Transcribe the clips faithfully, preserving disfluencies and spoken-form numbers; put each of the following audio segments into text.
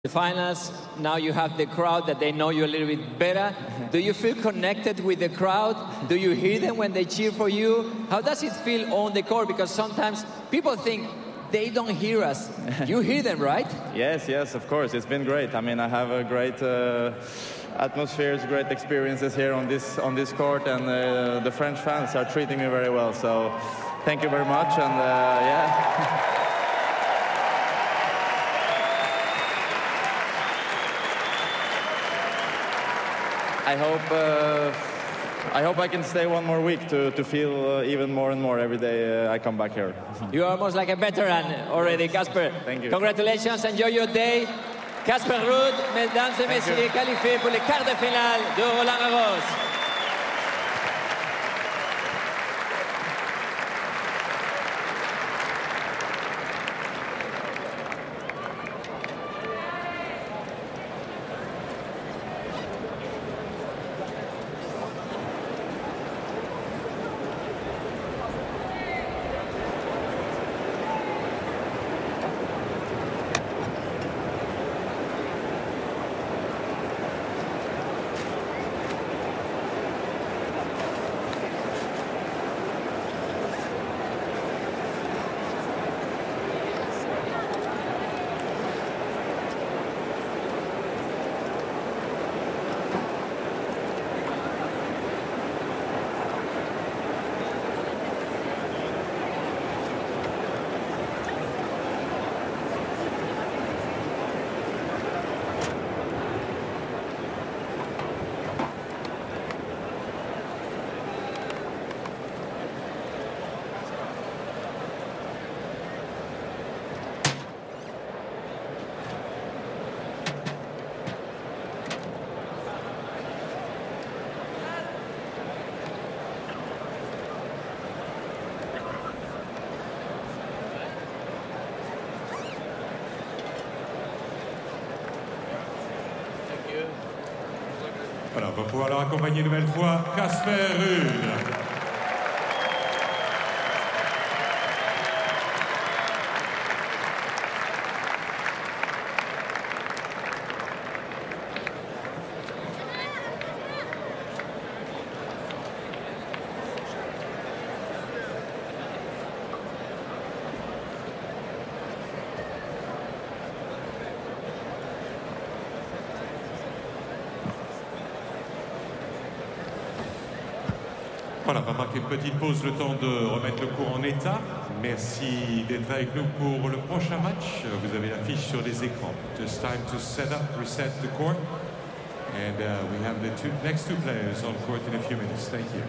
The finals, now you have the crowd that they know you a little bit better. Do you feel connected with the crowd? Do you hear them when they cheer for you? How does it feel on the court? Because sometimes people think they don't hear us. You hear them, right? Yes, yes, of course. It's been great. I mean, I have a great uh, atmospheres, great experiences here on this on this court, and uh, the French fans are treating me very well. So, thank you very much, and uh, yeah. I hope uh, I hope I can stay one more week to, to feel uh, even more and more every day uh, I come back here. You are almost like a veteran already, Casper. Thank you. Congratulations, enjoy your day. Casper Ruud, mesdames et messieurs, qualifié pour les quarts de finale de Roland Garros. Voilà, on va pouvoir leur accompagner une nouvelle fois Casper Ruud. Voilà, on va marquer une petite pause, le temps de remettre le cours en état. Merci d'être avec nous pour le prochain match. Vous avez l'affiche sur les écrans. Just time to set up, reset the court. And uh, we have the two, next two players on court in a few minutes. Thank you.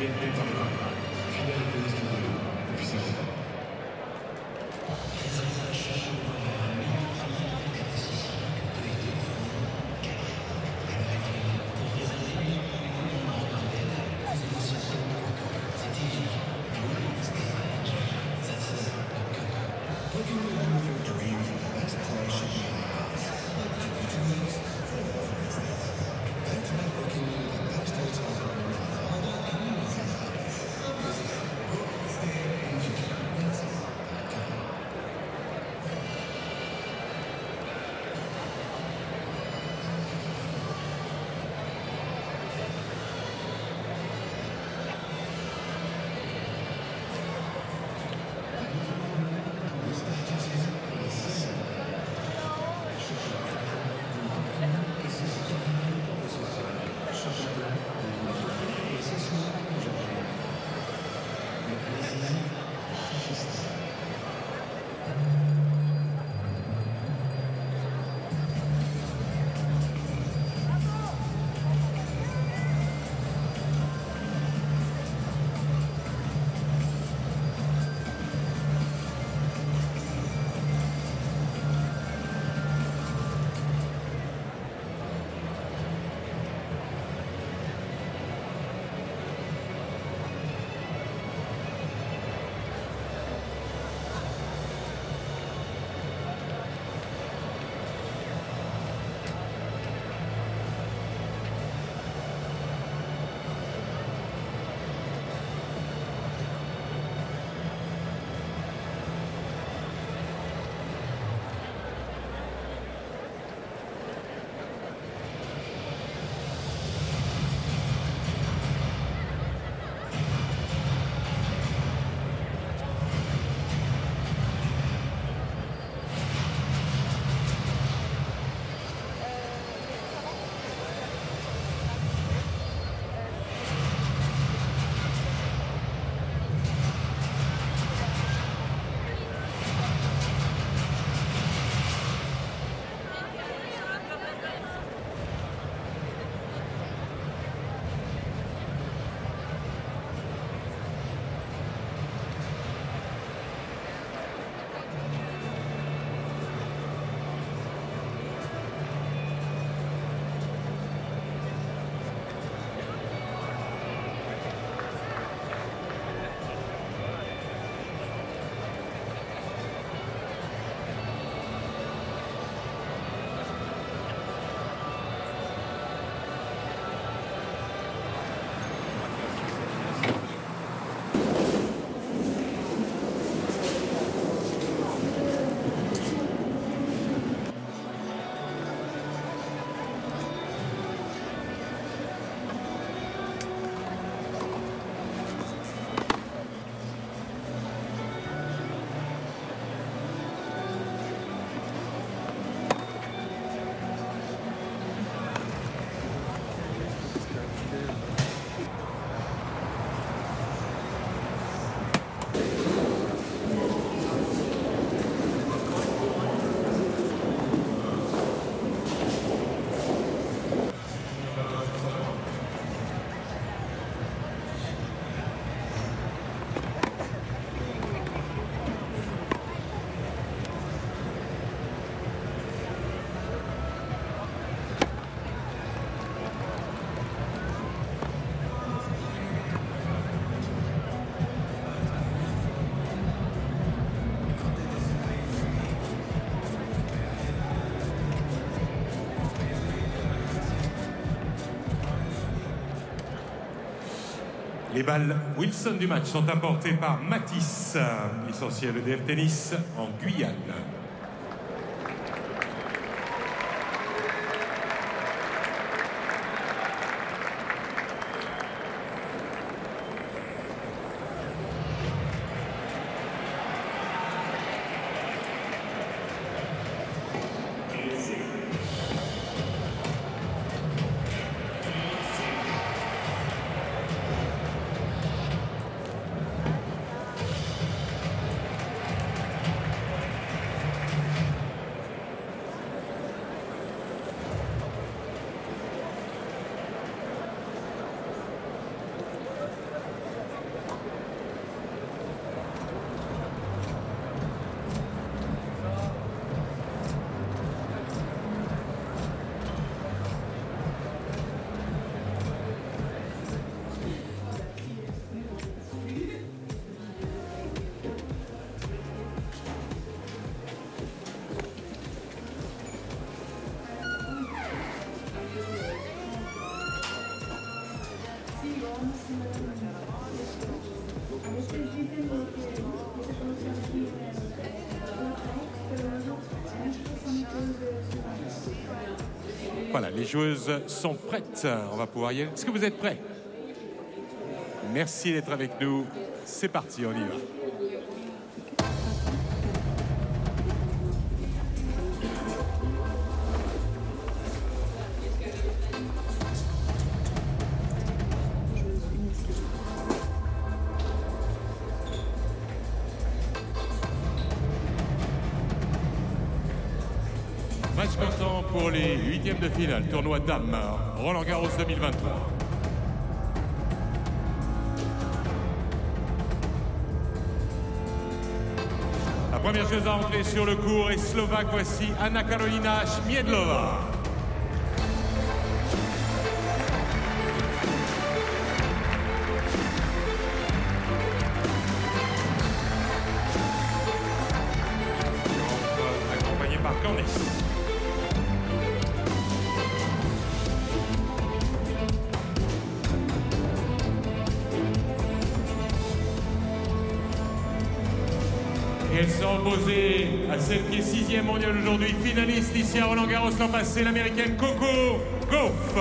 Les balles Wilson du match sont apportées par Matisse, licencié le D F Tennis en Guyane. Voilà, les joueuses sont prêtes. On va pouvoir y aller. Est-ce que vous êtes prêts? Merci d'être avec nous. C'est parti, on y va. Match comptant pour les huitièmes de finale, tournoi Dames, Roland Garros deux mille vingt-trois. La première joueuse à entrer sur le court est slovaque, voici Anna Karolina Schmiedlova. Accompagnée par Candice. Et elle s'est opposée à celle qui est sixième mondiale aujourd'hui, finaliste ici à Roland Garros l'an passé, l'américaine Coco Gauff.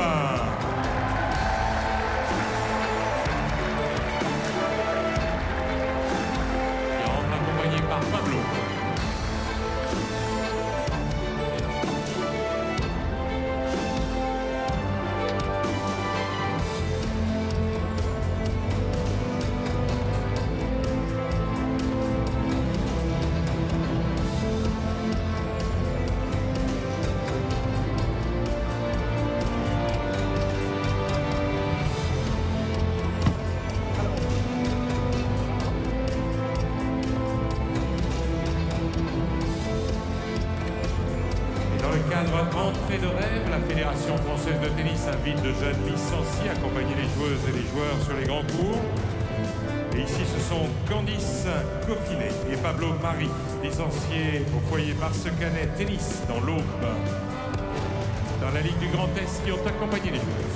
Qui rentre accompagnée par Pablo. Entrée de rêve, la Fédération française de tennis invite de jeunes licenciés à accompagner les joueuses et les joueurs sur les grands cours. Et ici, ce sont Candice Coffinet et Pablo Mari, licenciés au foyer Barsecanet Tennis dans l'Aube, dans la Ligue du Grand Est, qui ont accompagné les joueuses.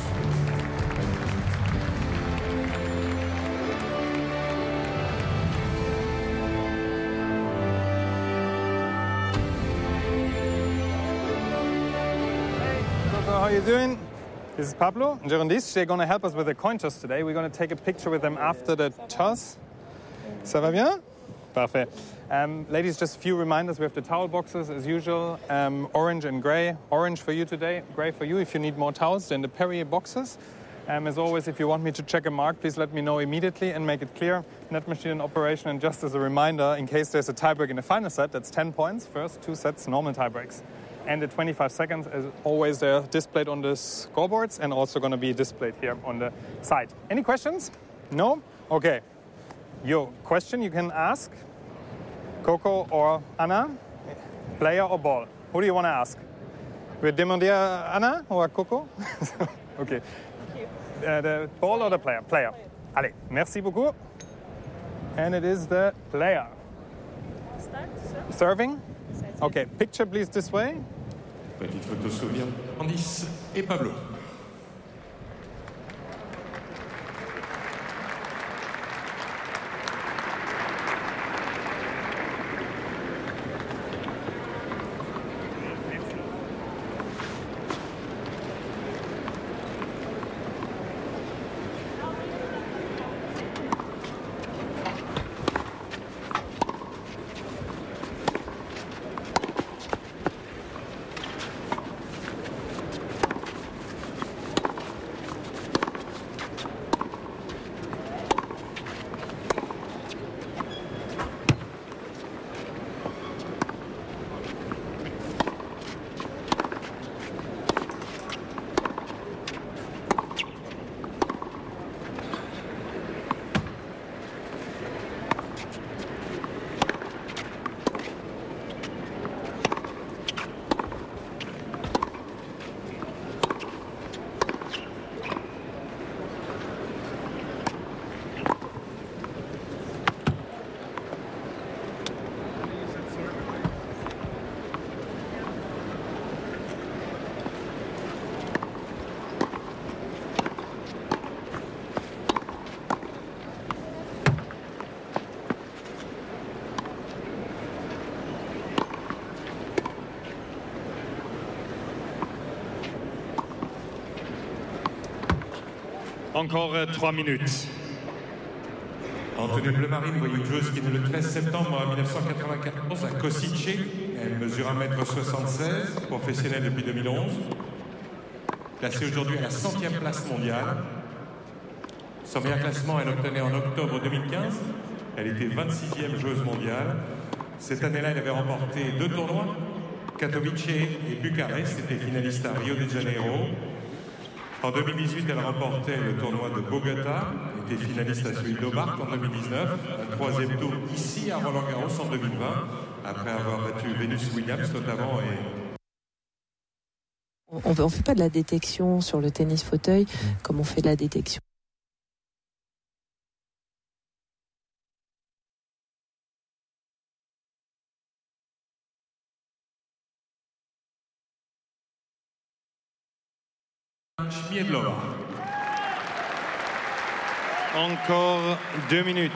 How are you doing? This is Pablo and Gerondis. They're going to help us with the coin toss today. We're going to take a picture with them after the toss. Ça va bien? Parfait. Um, ladies, just a few reminders. We have the towel boxes as usual, um, orange and grey. Orange for you today, grey for you if you need more towels. Then the Perrier boxes. Um, as always, if you want me to check a mark, please let me know immediately and make it clear. Net machine in operation. And just as a reminder, in case there's a tiebreak in the final set, that's ten points. First two sets, normal tiebreaks. And the twenty-five seconds, as always, they're displayed on the scoreboards and also going to be displayed here on the side. Any questions? No? Okay. Your question you can ask Coco or Anna, player or ball. Who do you want to ask? We demander Anna or Coco? Okay. Uh, the ball or the player? Player. Allez, merci beaucoup. And it is the player. Start, serve. Serving? Okay, picture please this way. Petite photo souvenir. Candice et Pablo. Encore euh, trois minutes. En tenue bleu marine, vous voyez une joueuse qui est née le treize septembre mille neuf cent quatre-vingt-quatorze à Košice. Elle mesure un mètre soixante-seize, professionnelle depuis deux mille onze. Classée aujourd'hui à la centième place mondiale. Son meilleur classement, elle l'obtenait en octobre deux mille quinze. Elle était vingt-sixième joueuse mondiale. Cette année-là, elle avait remporté deux tournois, Katowice et Bucarest. Elle était finaliste à Rio de Janeiro. En deux mille dix-huit, elle remportait le tournoi de Bogota. Elle était finaliste à celui d'Hobart en deux mille dix-neuf. Un troisième tour ici à Roland-Garros en deux mille vingt, après avoir battu Venus Williams notamment. Et... On ne fait pas de la détection sur le tennis fauteuil comme on fait de la détection. Schmiedlova. Encore deux minutes.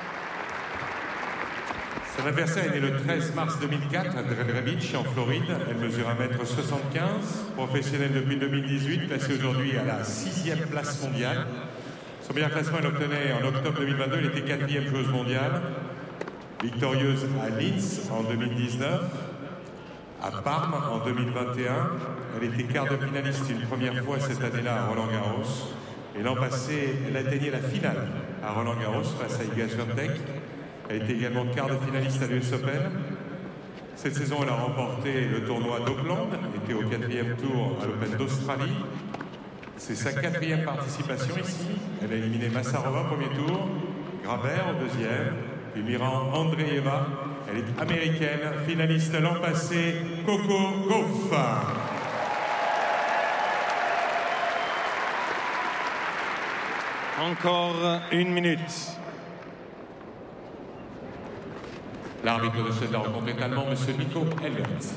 Son adversaire est né le treize mars deux mille quatre à Delray Beach en Floride. Elle mesure un mètre soixante-quinze, professionnelle depuis deux mille dix-huit, classée aujourd'hui à la sixième place mondiale. Son meilleur classement, elle l'obtenait en octobre deux mille vingt-deux. Elle était quatrième joueuse mondiale, victorieuse à Linz en deux mille dix-neuf, à Parme en deux mille vingt et un. Elle était quart de finaliste une première fois cette année-là à Roland-Garros. Et l'an passé, elle atteignait la finale à Roland-Garros face à Iga Swiatek. Elle était également quart de finaliste à l'U S Open. Cette saison, elle a remporté le tournoi d'Auckland. Elle était au quatrième tour à l'Open d'Australie. C'est sa quatrième participation ici. Elle a éliminé Massarova au premier tour, Grabert au deuxième, puis Miran Andreeva. Elle est américaine, finaliste l'an passé, Coco Gauff. Encore une minute. L'arbitre de cette rencontre est allemand, M. Nico Elliott.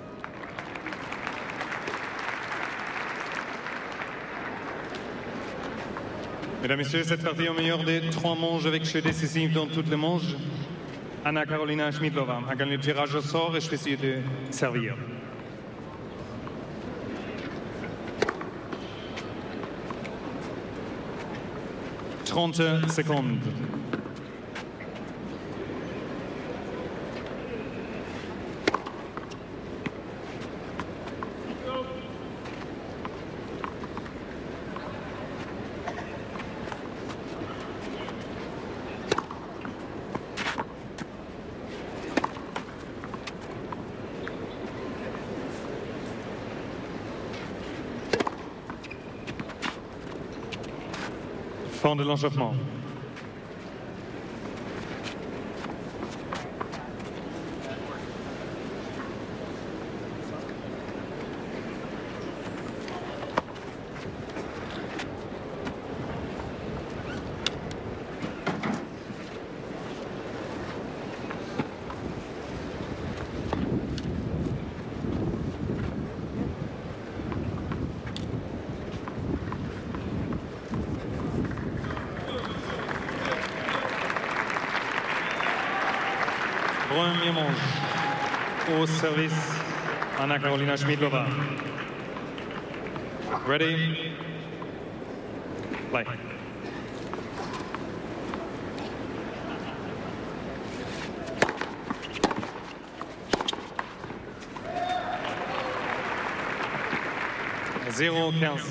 Mesdames et messieurs, cette partie au meilleur des trois manches avec jeu décisif dans toutes les manches. Anna Karolina Schmiedlova a gagné le tirage au sort et je vais essayer de servir. trente secondes. Fin de l'échauffement. Premier manche au service, Anna Karolina Schmiedlova. Ready? Play. zéro quinze.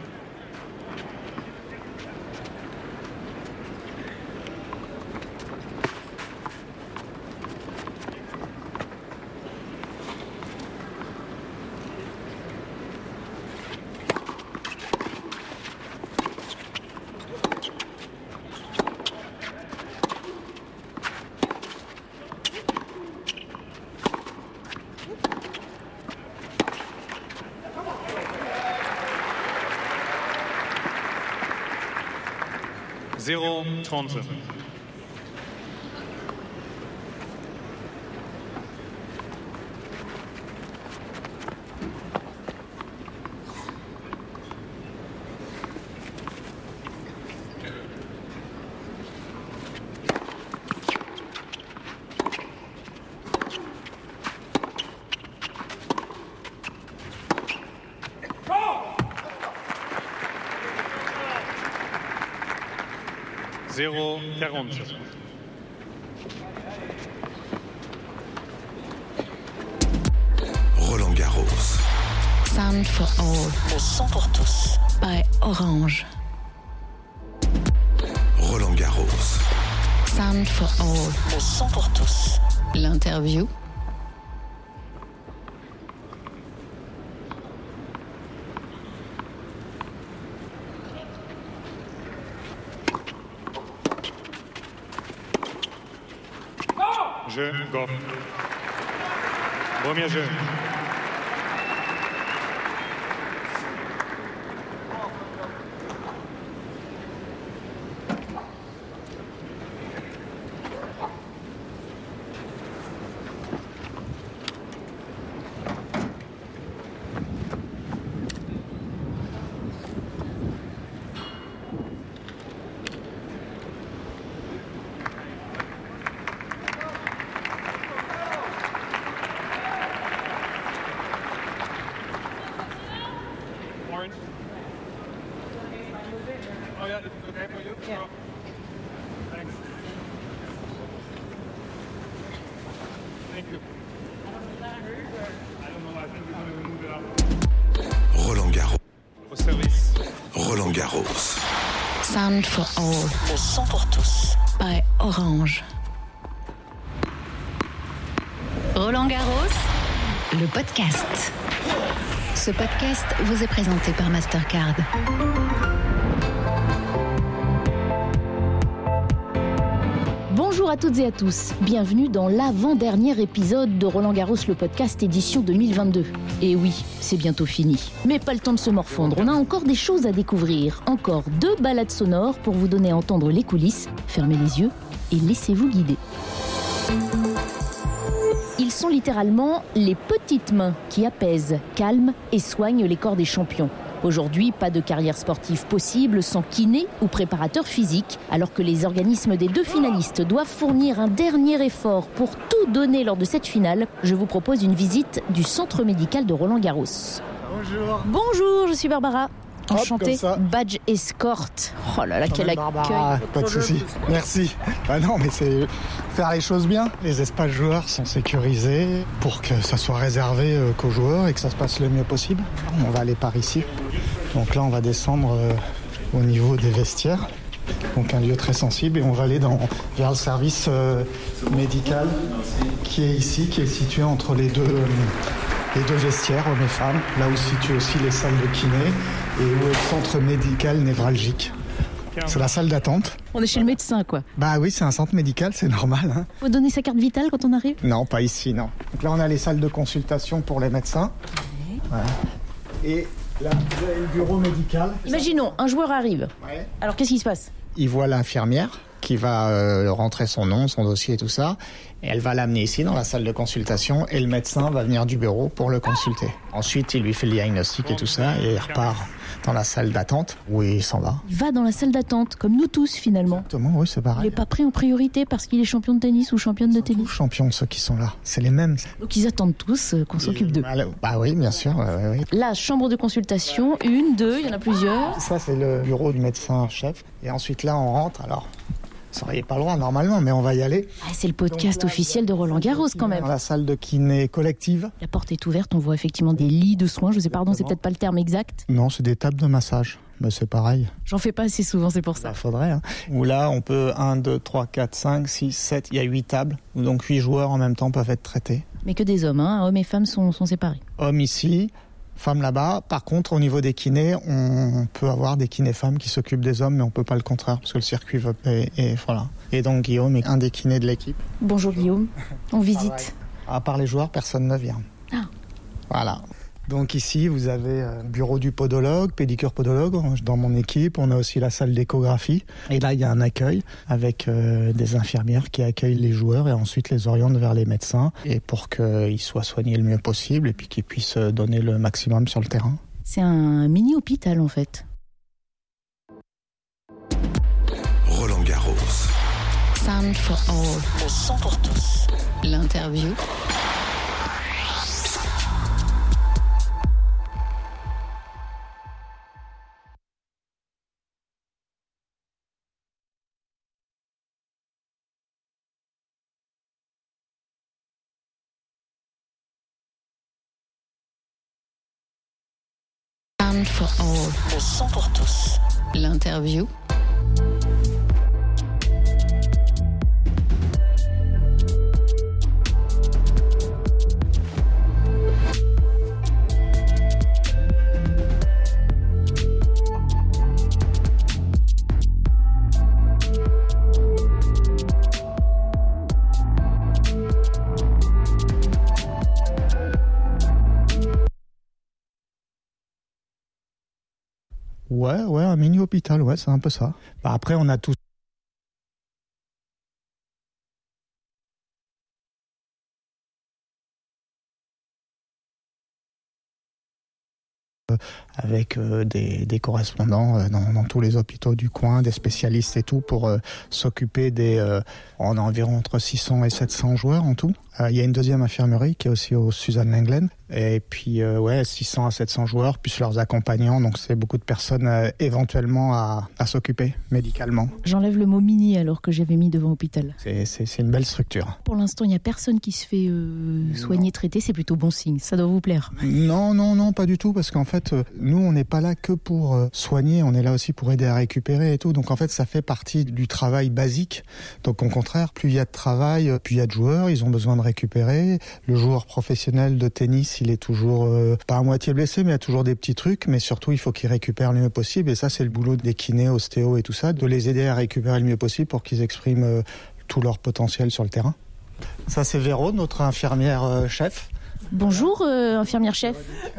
zéro trente. zéro quarante. Roland Garros. Sound for All. Le son pour tous. By Orange. Roland Garros. Sound for All. Le son pour tous. L'interview. Jeu, go. Premier jeu. Oh yeah, it's okay for you? Yeah. Thanks. Thank you. I don't know, I think we're going to move it up. Roland Garros. Au service. Roland Garros. Sound for All. Le son pour tous. By Orange. Roland Garros, le podcast. Ce podcast vous est présenté par Mastercard. Bonjour à toutes et à tous, bienvenue dans l'avant-dernier épisode de Roland Garros, le podcast édition deux mille vingt-deux. Et oui, c'est bientôt fini, mais pas le temps de se morfondre, on a encore des choses à découvrir, encore deux balades sonores pour vous donner à entendre les coulisses, fermez les yeux et laissez-vous guider. Ils sont littéralement les petites mains qui apaisent, calment et soignent les corps des champions. Aujourd'hui, pas de carrière sportive possible sans kiné ou préparateur physique, alors que les organismes des deux finalistes doivent fournir un dernier effort pour tout donner lors de cette finale. Je vous propose une visite du centre médical de Roland Garros. Bonjour. Bonjour, je suis Barbara. Hop, Enchantée, comme ça. badge escorte. Oh là là, quel Barbara, accueil. pas de souci. Merci. Bah non, mais c'est faire les choses bien. Les espaces joueurs sont sécurisés pour que ça soit réservé euh, qu'aux joueurs et que ça se passe le mieux possible. On va aller par ici. Donc là, on va descendre euh, au niveau des vestiaires. Donc un lieu très sensible et on va aller dans, vers le service euh, médical qui est ici, qui est situé entre les deux, euh, les deux vestiaires, hommes et femmes. Là où se situent aussi les salles de kiné et où est le centre médical névralgique. C'est la salle d'attente. On est chez le médecin, quoi. Bah oui, c'est un centre médical, c'est normal. Hein. Faut donner sa carte vitale quand on arrive ? Non, pas ici, non. Donc là, on a les salles de consultation pour les médecins. Voilà. Et là, vous avez le bureau médical. Imaginons, un joueur arrive. Ouais. Alors, qu'est-ce qui se passe ? Il voit l'infirmière qui va euh, rentrer son nom, son dossier et tout ça. Et elle va l'amener ici dans la salle de consultation et le médecin va venir du bureau pour le consulter. Ensuite, il lui fait le diagnostic et tout ça et il repart dans la salle d'attente où il s'en va. Il va dans la salle d'attente, comme nous tous finalement. Exactement, oui, c'est pareil. Il n'est pas pris en priorité parce qu'il est champion de tennis ou championne de tennis. Tous champions, ceux qui sont là. C'est les mêmes. Donc ils attendent tous euh, qu'on s'occupe d'eux. Bah oui, bien sûr. Ouais, ouais, ouais. La chambre de consultation, une, deux, il y en a plusieurs. Ça, c'est le bureau du médecin-chef. Et ensuite, là, on rentre. Alors, vous n'auriez pas le droit normalement, mais on va y aller. Ah, c'est le podcast là, officiel de Roland Garros quand même. Dans la salle de kiné collective. La porte est ouverte, on voit effectivement des lits de soins. Je sais, pardon, c'est peut-être pas le terme exact. Non, c'est des tables de massage. Mais c'est pareil. J'en fais pas assez souvent, c'est pour ça. Il faudrait. Hein. Où là, on peut un, deux, trois, quatre, cinq, six, sept, il y a huit tables. Où donc huit joueurs en même temps peuvent être traités. Mais que des hommes, hein. Hommes et femmes sont, sont séparés. Hommes ici, femmes là-bas. Par contre, au niveau des kinés, on peut avoir des kinés femmes qui s'occupent des hommes, mais on peut pas le contraire, parce que le circuit veut... Et, et voilà. Et donc Guillaume est un des kinés de l'équipe. Bonjour Guillaume, on visite. À part les joueurs, personne ne vient. Ah. Voilà. Donc ici, vous avez euh, bureau du podologue, pédicure podologue. Dans mon équipe, on a aussi la salle d'échographie. Et là, il y a un accueil avec euh, des infirmières qui accueillent les joueurs et ensuite les orientent vers les médecins et pour qu'ils soient soignés le mieux possible et puis qu'ils puissent donner le maximum sur le terrain. C'est un mini-hôpital en fait. Roland Garros. Sound for All. Le son pour tous. L'interview. One for all. Le son pour tous. L'interview. Ouais, ouais, un mini-hôpital, ouais, c'est un peu ça. Bah après, on a tous avec euh, des, des correspondants euh, dans, dans tous les hôpitaux du coin, des spécialistes et tout, pour euh, s'occuper des... Euh, on a environ entre six cents et sept cents joueurs en tout. Euh, il y a une deuxième infirmerie qui est aussi au Suzanne Lenglen. Et puis, euh, ouais, six cents à sept cents joueurs, plus leurs accompagnants. Donc, c'est beaucoup de personnes euh, éventuellement à, à s'occuper médicalement. J'enlève le mot mini alors que j'avais mis devant hôpital. C'est, c'est, c'est une belle structure. Pour l'instant, il n'y a personne qui se fait euh, soigner, traiter. C'est plutôt bon signe. Ça doit vous plaire. Non, non, non, pas du tout. Parce qu'en fait, euh, nous, on n'est pas là que pour euh, soigner. On est là aussi pour aider à récupérer et tout. Donc, en fait, ça fait partie du travail basique. Donc, au contraire, plus il y a de travail, plus il y a de joueurs. Ils ont besoin de récupérer. Le joueur professionnel de tennis, il est toujours euh, pas à moitié blessé, mais il y a toujours des petits trucs. Mais surtout, il faut qu'il récupère le mieux possible. Et ça, c'est le boulot des kinés, ostéos et tout ça, de les aider à récupérer le mieux possible pour qu'ils expriment euh, tout leur potentiel sur le terrain. Ça, c'est Véro, notre infirmière euh, chef. Bonjour, euh, infirmière chef.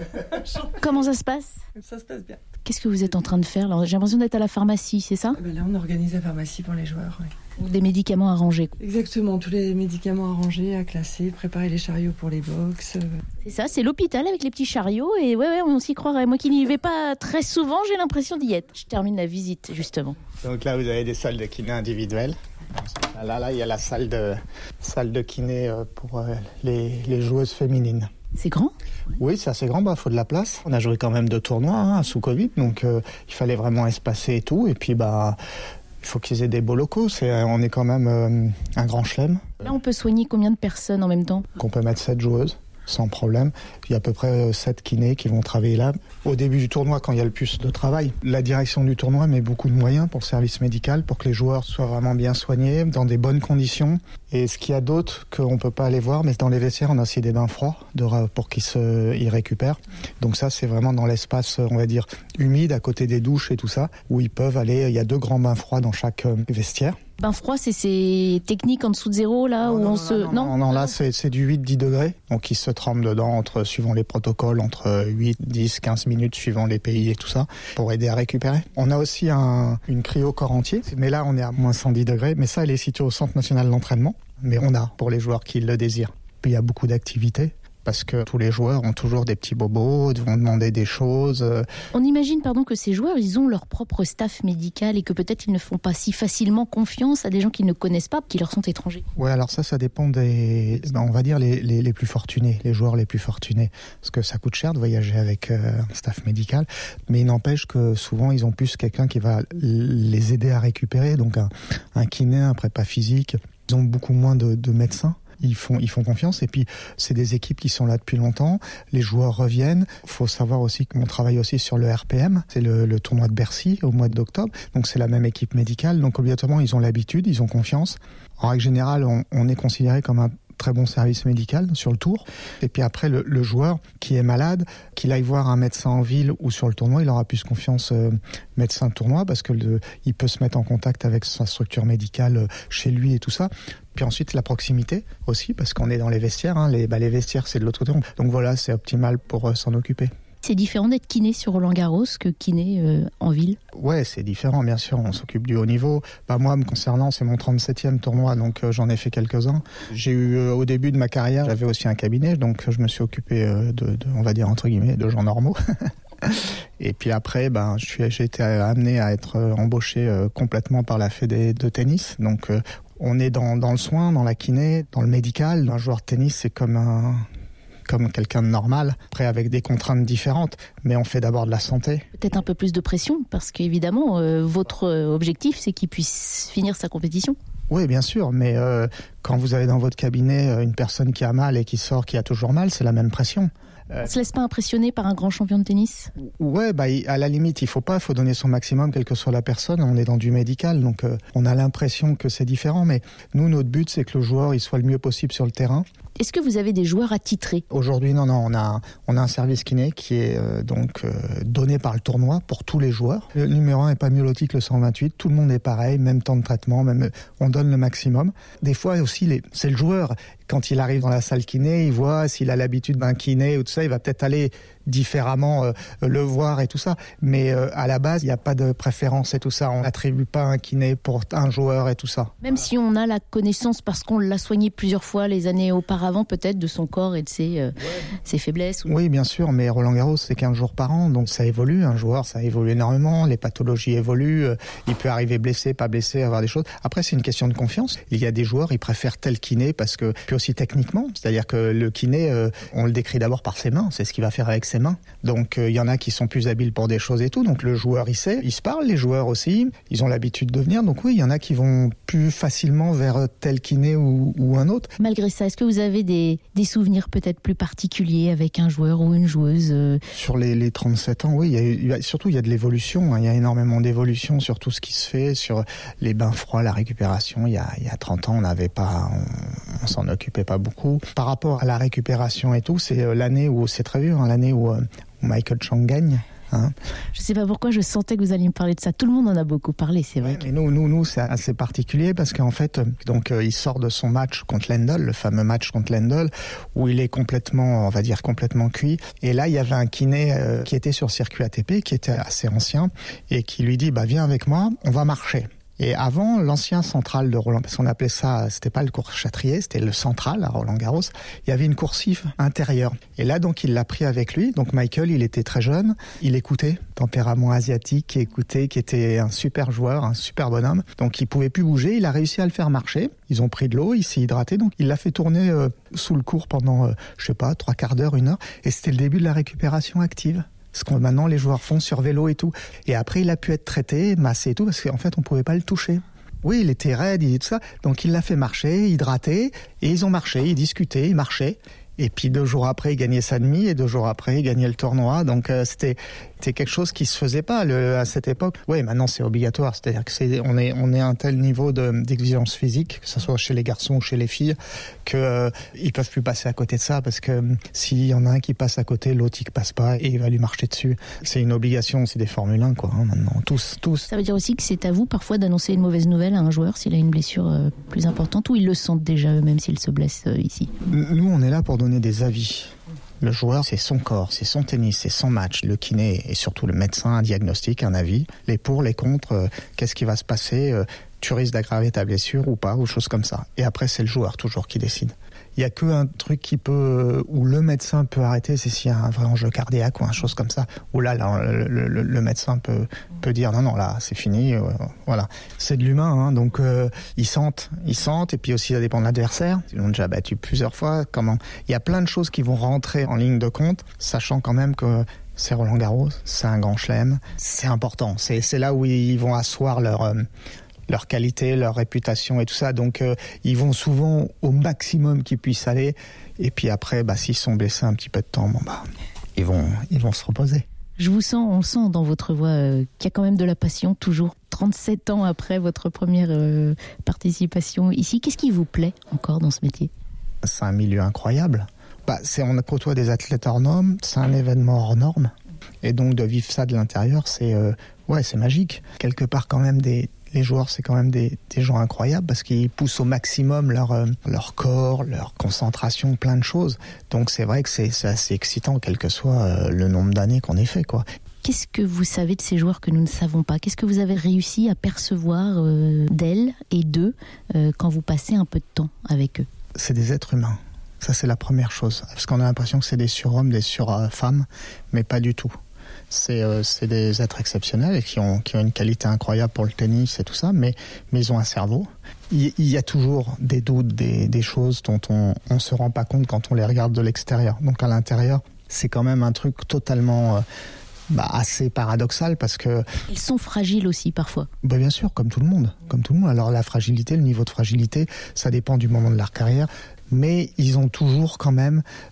Comment ça se passe ? Ça se passe bien. Qu'est-ce que vous êtes en train de faire là ? J'ai l'impression d'être à la pharmacie, c'est ça ? Ben là, on organise la pharmacie pour les joueurs. Oui. Des médicaments à ranger. Exactement, tous les médicaments à ranger, à classer, préparer les chariots pour les box. C'est ça, c'est l'hôpital avec les petits chariots. Et ouais, ouais, on s'y croirait. Moi qui n'y vais pas très souvent, j'ai l'impression d'y être. Je termine la visite, justement. Donc là, vous avez des salles de kiné individuelles. Là, là, il y a la salle de, salle de kiné pour les, les joueuses féminines. C'est grand ? Oui, c'est assez grand, bah faut de la place. On a joué quand même deux tournois hein, sous Covid, donc euh, il fallait vraiment espacer et tout. Et puis bah il faut qu'ils aient des beaux locaux. C'est, on est quand même euh, un grand chelem. Là, on peut soigner combien de personnes en même temps ? Qu'on peut mettre sept joueuses. Sans problème. Il y a à peu près sept kinés qui vont travailler là. Au début du tournoi, quand il y a le plus de travail, la direction du tournoi met beaucoup de moyens pour le service médical, pour que les joueurs soient vraiment bien soignés, dans des bonnes conditions. Et ce qu'il y a d'autre qu'on ne peut pas aller voir, mais dans les vestiaires, on a aussi des bains froids de, pour qu'ils se, ils récupèrent. Donc ça, c'est vraiment dans l'espace, on va dire, humide, à côté des douches et tout ça, où ils peuvent aller. Il y a deux grands bains froids dans chaque vestiaire. Bain froid, c'est ces techniques en dessous de zéro, là, non, où non, on non, se... Non, non, non là, c'est, c'est du huit dix degrés. Donc, ils se trempent dedans, entre, suivant les protocoles, entre huit, dix, quinze minutes, suivant les pays et tout ça, pour aider à récupérer. On a aussi un, une cryo corps entier, mais là, on est à moins cent dix degrés. Mais ça, elle est située au Centre national d'entraînement. Mais on a, pour les joueurs qui le désirent. Puis, il y a beaucoup d'activités. Parce que tous les joueurs ont toujours des petits bobos, vont demander des choses. On imagine pardon, que ces joueurs, ils ont leur propre staff médical et que peut-être ils ne font pas si facilement confiance à des gens qu'ils ne connaissent pas, qui leur sont étrangers. Ouais, alors ça, ça dépend des, ben on va dire les, les, les plus fortunés, les joueurs les plus fortunés. Parce que ça coûte cher de voyager avec euh, un staff médical. Mais il n'empêche que souvent, ils ont plus quelqu'un qui va les aider à récupérer. Donc un, un kiné, un prépa physique. Ils ont beaucoup moins de, de médecins. Ils font, ils font confiance et puis c'est des équipes qui sont là depuis longtemps. Les joueurs reviennent. Il faut savoir aussi qu'on travaille aussi sur le R P M. C'est le, le tournoi de Bercy au mois d'octobre. Donc c'est la même équipe médicale. Donc obligatoirement ils ont l'habitude, ils ont confiance. En règle générale, on, on est considéré comme un très bon service médical sur le tour. Et puis après, le, le joueur qui est malade, qu'il aille voir un médecin en ville ou sur le tournoi, il aura plus confiance euh, médecin tournoi parce que le, il peut se mettre en contact avec sa structure médicale euh, chez lui et tout ça. Puis ensuite, la proximité aussi, parce qu'on est dans les vestiaires. Hein, les, bah, les vestiaires, c'est de l'autre côté. Donc voilà, c'est optimal pour euh, s'en occuper. C'est différent d'être kiné sur Roland-Garros que kiné euh, en ville ? Ouais, c'est différent, bien sûr. On s'occupe du haut niveau. Bah, moi, me concernant, c'est mon trente-septième tournoi, donc euh, j'en ai fait quelques-uns. J'ai eu, euh, au début de ma carrière, j'avais aussi un cabinet, donc je me suis occupé euh, de, de, on va dire, entre guillemets, de gens normaux. Et puis après, ben, je suis, j'ai été amené à être embauché euh, complètement par la Fédé de tennis. Donc, euh, on est dans, dans le soin, dans la kiné, dans le médical. Un joueur de tennis, c'est comme un... comme quelqu'un de normal, après avec des contraintes différentes, mais on fait d'abord de la santé. Peut-être un peu plus de pression, parce qu'évidemment, euh, votre objectif, c'est qu'il puisse finir sa compétition. Oui, bien sûr, mais euh, quand vous avez dans votre cabinet une personne qui a mal et qui sort, qui a toujours mal, c'est la même pression. On ne se laisse pas impressionner par un grand champion de tennis ? Ouais, bah, à la limite, il faut pas, il faut donner son maximum, quelle que soit la personne. On est dans du médical, donc euh, on a l'impression que c'est différent. Mais nous, notre but, c'est que le joueur il soit le mieux possible sur le terrain. Est-ce que vous avez des joueurs attitrés ? Aujourd'hui, non, non, on a, on a un service kiné qui est euh, donc euh, donné par le tournoi pour tous les joueurs. Le numéro un est pas mieux loti que le cent vingt-huit. Tout le monde est pareil, même temps de traitement, même on donne le maximum. Des fois aussi, les, c'est le joueur. Quand il arrive dans la salle kiné, il voit s'il a l'habitude d'un kiné ou tout ça, il va peut-être aller différemment euh, le voir et tout ça. Mais euh, à la base, il n'y a pas de préférence et tout ça. On n'attribue pas un kiné pour un joueur et tout ça. Même si on a la connaissance parce qu'on l'a soigné plusieurs fois les années auparavant, peut-être de son corps et de ses, euh, ouais. ses faiblesses. Ou... Oui, bien sûr, mais Roland Garros, c'est quinze jours par an, donc ça évolue. Un joueur, ça évolue énormément. Les pathologies évoluent. Euh, il peut arriver blessé, pas blessé, avoir des choses. Après, c'est une question de confiance. Il y a des joueurs, ils préfèrent tel kiné parce que, puis aussi techniquement, c'est-à-dire que le kiné, euh, on le décrit d'abord par ses mains. C'est ce qu'il va faire avec ses mains. Donc, il euh, y en a qui sont plus habiles pour des choses et tout. Donc, le joueur, il sait. Ils se parlent, les joueurs aussi. Ils ont l'habitude de venir. Donc, oui, il y en a qui vont plus facilement vers tel kiné ou, ou un autre. Malgré ça, est-ce que vous avez des, des souvenirs peut-être plus particuliers avec un joueur ou une joueuse euh... Sur les, les trente-sept ans, oui. Il y a, il y a, surtout, il y a de l'évolution. Hein. Il y a énormément d'évolution sur tout ce qui se fait, sur les bains froids, la récupération. Il y a, il y a trente ans, on n'avait pas... On, on s'en occupait pas beaucoup. Par rapport à la récupération et tout, c'est l'année où... C'est très vieux, hein, l'année où... Euh, Michael Chang gagne. Hein. Je ne sais pas pourquoi je sentais que vous alliez me parler de ça. Tout le monde en a beaucoup parlé, c'est vrai. Ouais, que... Mais nous, nous, nous, c'est assez particulier parce qu'en fait, donc, euh, il sort de son match contre Lendl, le fameux match contre Lendl, où il est complètement, on va dire, complètement cuit. Et là, il y avait un kiné euh, qui était sur circuit A T P, qui était assez ancien, et qui lui dit, bah, viens avec moi, on va marcher. Et avant, l'ancien central de Roland, parce qu'on appelait ça, c'était pas le cours Châtrier, c'était le central à Roland-Garros, il y avait une coursive intérieure. Et là, donc, il l'a pris avec lui. Donc, Michael, il était très jeune, il écoutait, tempérament asiatique, qui écoutait, qui était un super joueur, un super bonhomme. Donc, il pouvait plus bouger, il a réussi à le faire marcher. Ils ont pris de l'eau, il s'est hydraté, donc il l'a fait tourner euh, sous le cours pendant, euh, je sais pas, trois quarts d'heure, une heure. Et c'était le début de la récupération active. Ce que maintenant les joueurs font sur vélo et tout. Et après, il a pu être traité, massé et tout, parce qu'en fait, on pouvait pas le toucher. Oui, il était raide, il dit tout ça. Donc, il l'a fait marcher, hydrater, et ils ont marché, ils discutaient, ils marchaient. Et puis, deux jours après, il gagnait sa demi, et deux jours après, il gagnait le tournoi. Donc, euh, c'était, c'était quelque chose qui se faisait pas le, à cette époque. Oui, maintenant, c'est obligatoire. C'est-à-dire que c'est, on est, on est à un tel niveau de, d'exigence physique, que ce soit chez les garçons ou chez les filles, que euh, ils peuvent plus passer à côté de ça, parce que euh, s'il y en a un qui passe à côté, l'autre, il passe pas, et il va lui marcher dessus. C'est une obligation, c'est des Formule un, quoi, hein, maintenant. Tous, tous. Ça veut dire aussi que c'est à vous, parfois, d'annoncer une mauvaise nouvelle à un joueur s'il a une blessure euh, plus importante, ou ils le sentent déjà eux-mêmes s'ils se blessent euh, ici? Nous, on est là pour donner des avis. Le joueur, c'est son corps, c'est son tennis, c'est son match. Le kiné et surtout le médecin, un diagnostic, un avis. Les pour, les contre, euh, qu'est-ce qui va se passer, euh, tu risques d'aggraver ta blessure ou pas, ou choses comme ça. Et après, c'est le joueur toujours qui décide. Il n'y a qu'un truc qui peut, où le médecin peut arrêter, c'est s'il y a un vrai enjeu cardiaque ou une chose comme ça. Où là, là le, le, le médecin peut, peut dire non, non, là, c'est fini. Euh, voilà. C'est de l'humain, hein, donc euh, ils sentent, ils sentent, et puis aussi ça dépend de l'adversaire. Ils l'ont déjà battu plusieurs fois. Comment? Il y a plein de choses qui vont rentrer en ligne de compte, sachant quand même que c'est Roland Garros, c'est un grand chelem, c'est important. C'est, c'est là où ils vont asseoir leur... Euh, leur qualité, leur réputation et tout ça. Donc, euh, ils vont souvent au maximum qu'ils puissent aller. Et puis après, bah, s'ils sont blessés un petit peu de temps, bon, bah, ils vont, ils vont se reposer. Je vous sens, on sent dans votre voix euh, qu'il y a quand même de la passion, toujours trente-sept ans après votre première euh, participation ici. Qu'est-ce qui vous plaît encore dans ce métier? C'est un milieu incroyable. Bah, c'est, on côtoie des athlètes hors normes, c'est un événement hors norme. Et donc, de vivre ça de l'intérieur, c'est, euh, ouais, c'est magique. Quelque part, quand même, des les joueurs, c'est quand même des, des gens incroyables parce qu'ils poussent au maximum leur, euh, leur corps, leur concentration, plein de choses. Donc c'est vrai que c'est, c'est assez excitant, quel que soit euh, le nombre d'années qu'on ait fait, quoi. Qu'est-ce que vous savez de ces joueurs que nous ne savons pas? Qu'est-ce que vous avez réussi à percevoir euh, d'elles et d'eux euh, quand vous passez un peu de temps avec eux? C'est des êtres humains. Ça, c'est la première chose. Parce qu'on a l'impression que c'est des surhommes, des surfemmes, mais pas du tout. C'est, euh, c'est des êtres exceptionnels et qui ont, qui ont une qualité incroyable pour le tennis et tout ça, mais, mais ils ont un cerveau. Il, il y a toujours des doutes, des, des choses dont on ne se rend pas compte quand on les regarde de l'extérieur. Donc à l'intérieur, c'est quand même un truc totalement euh, bah, assez paradoxal parce que... Ils sont fragiles aussi parfois. Bah, bien sûr, comme tout le monde. Comme tout le monde. Alors la fragilité, le niveau de fragilité, ça dépend du moment de leur carrière. Mais ils ont toujours quand même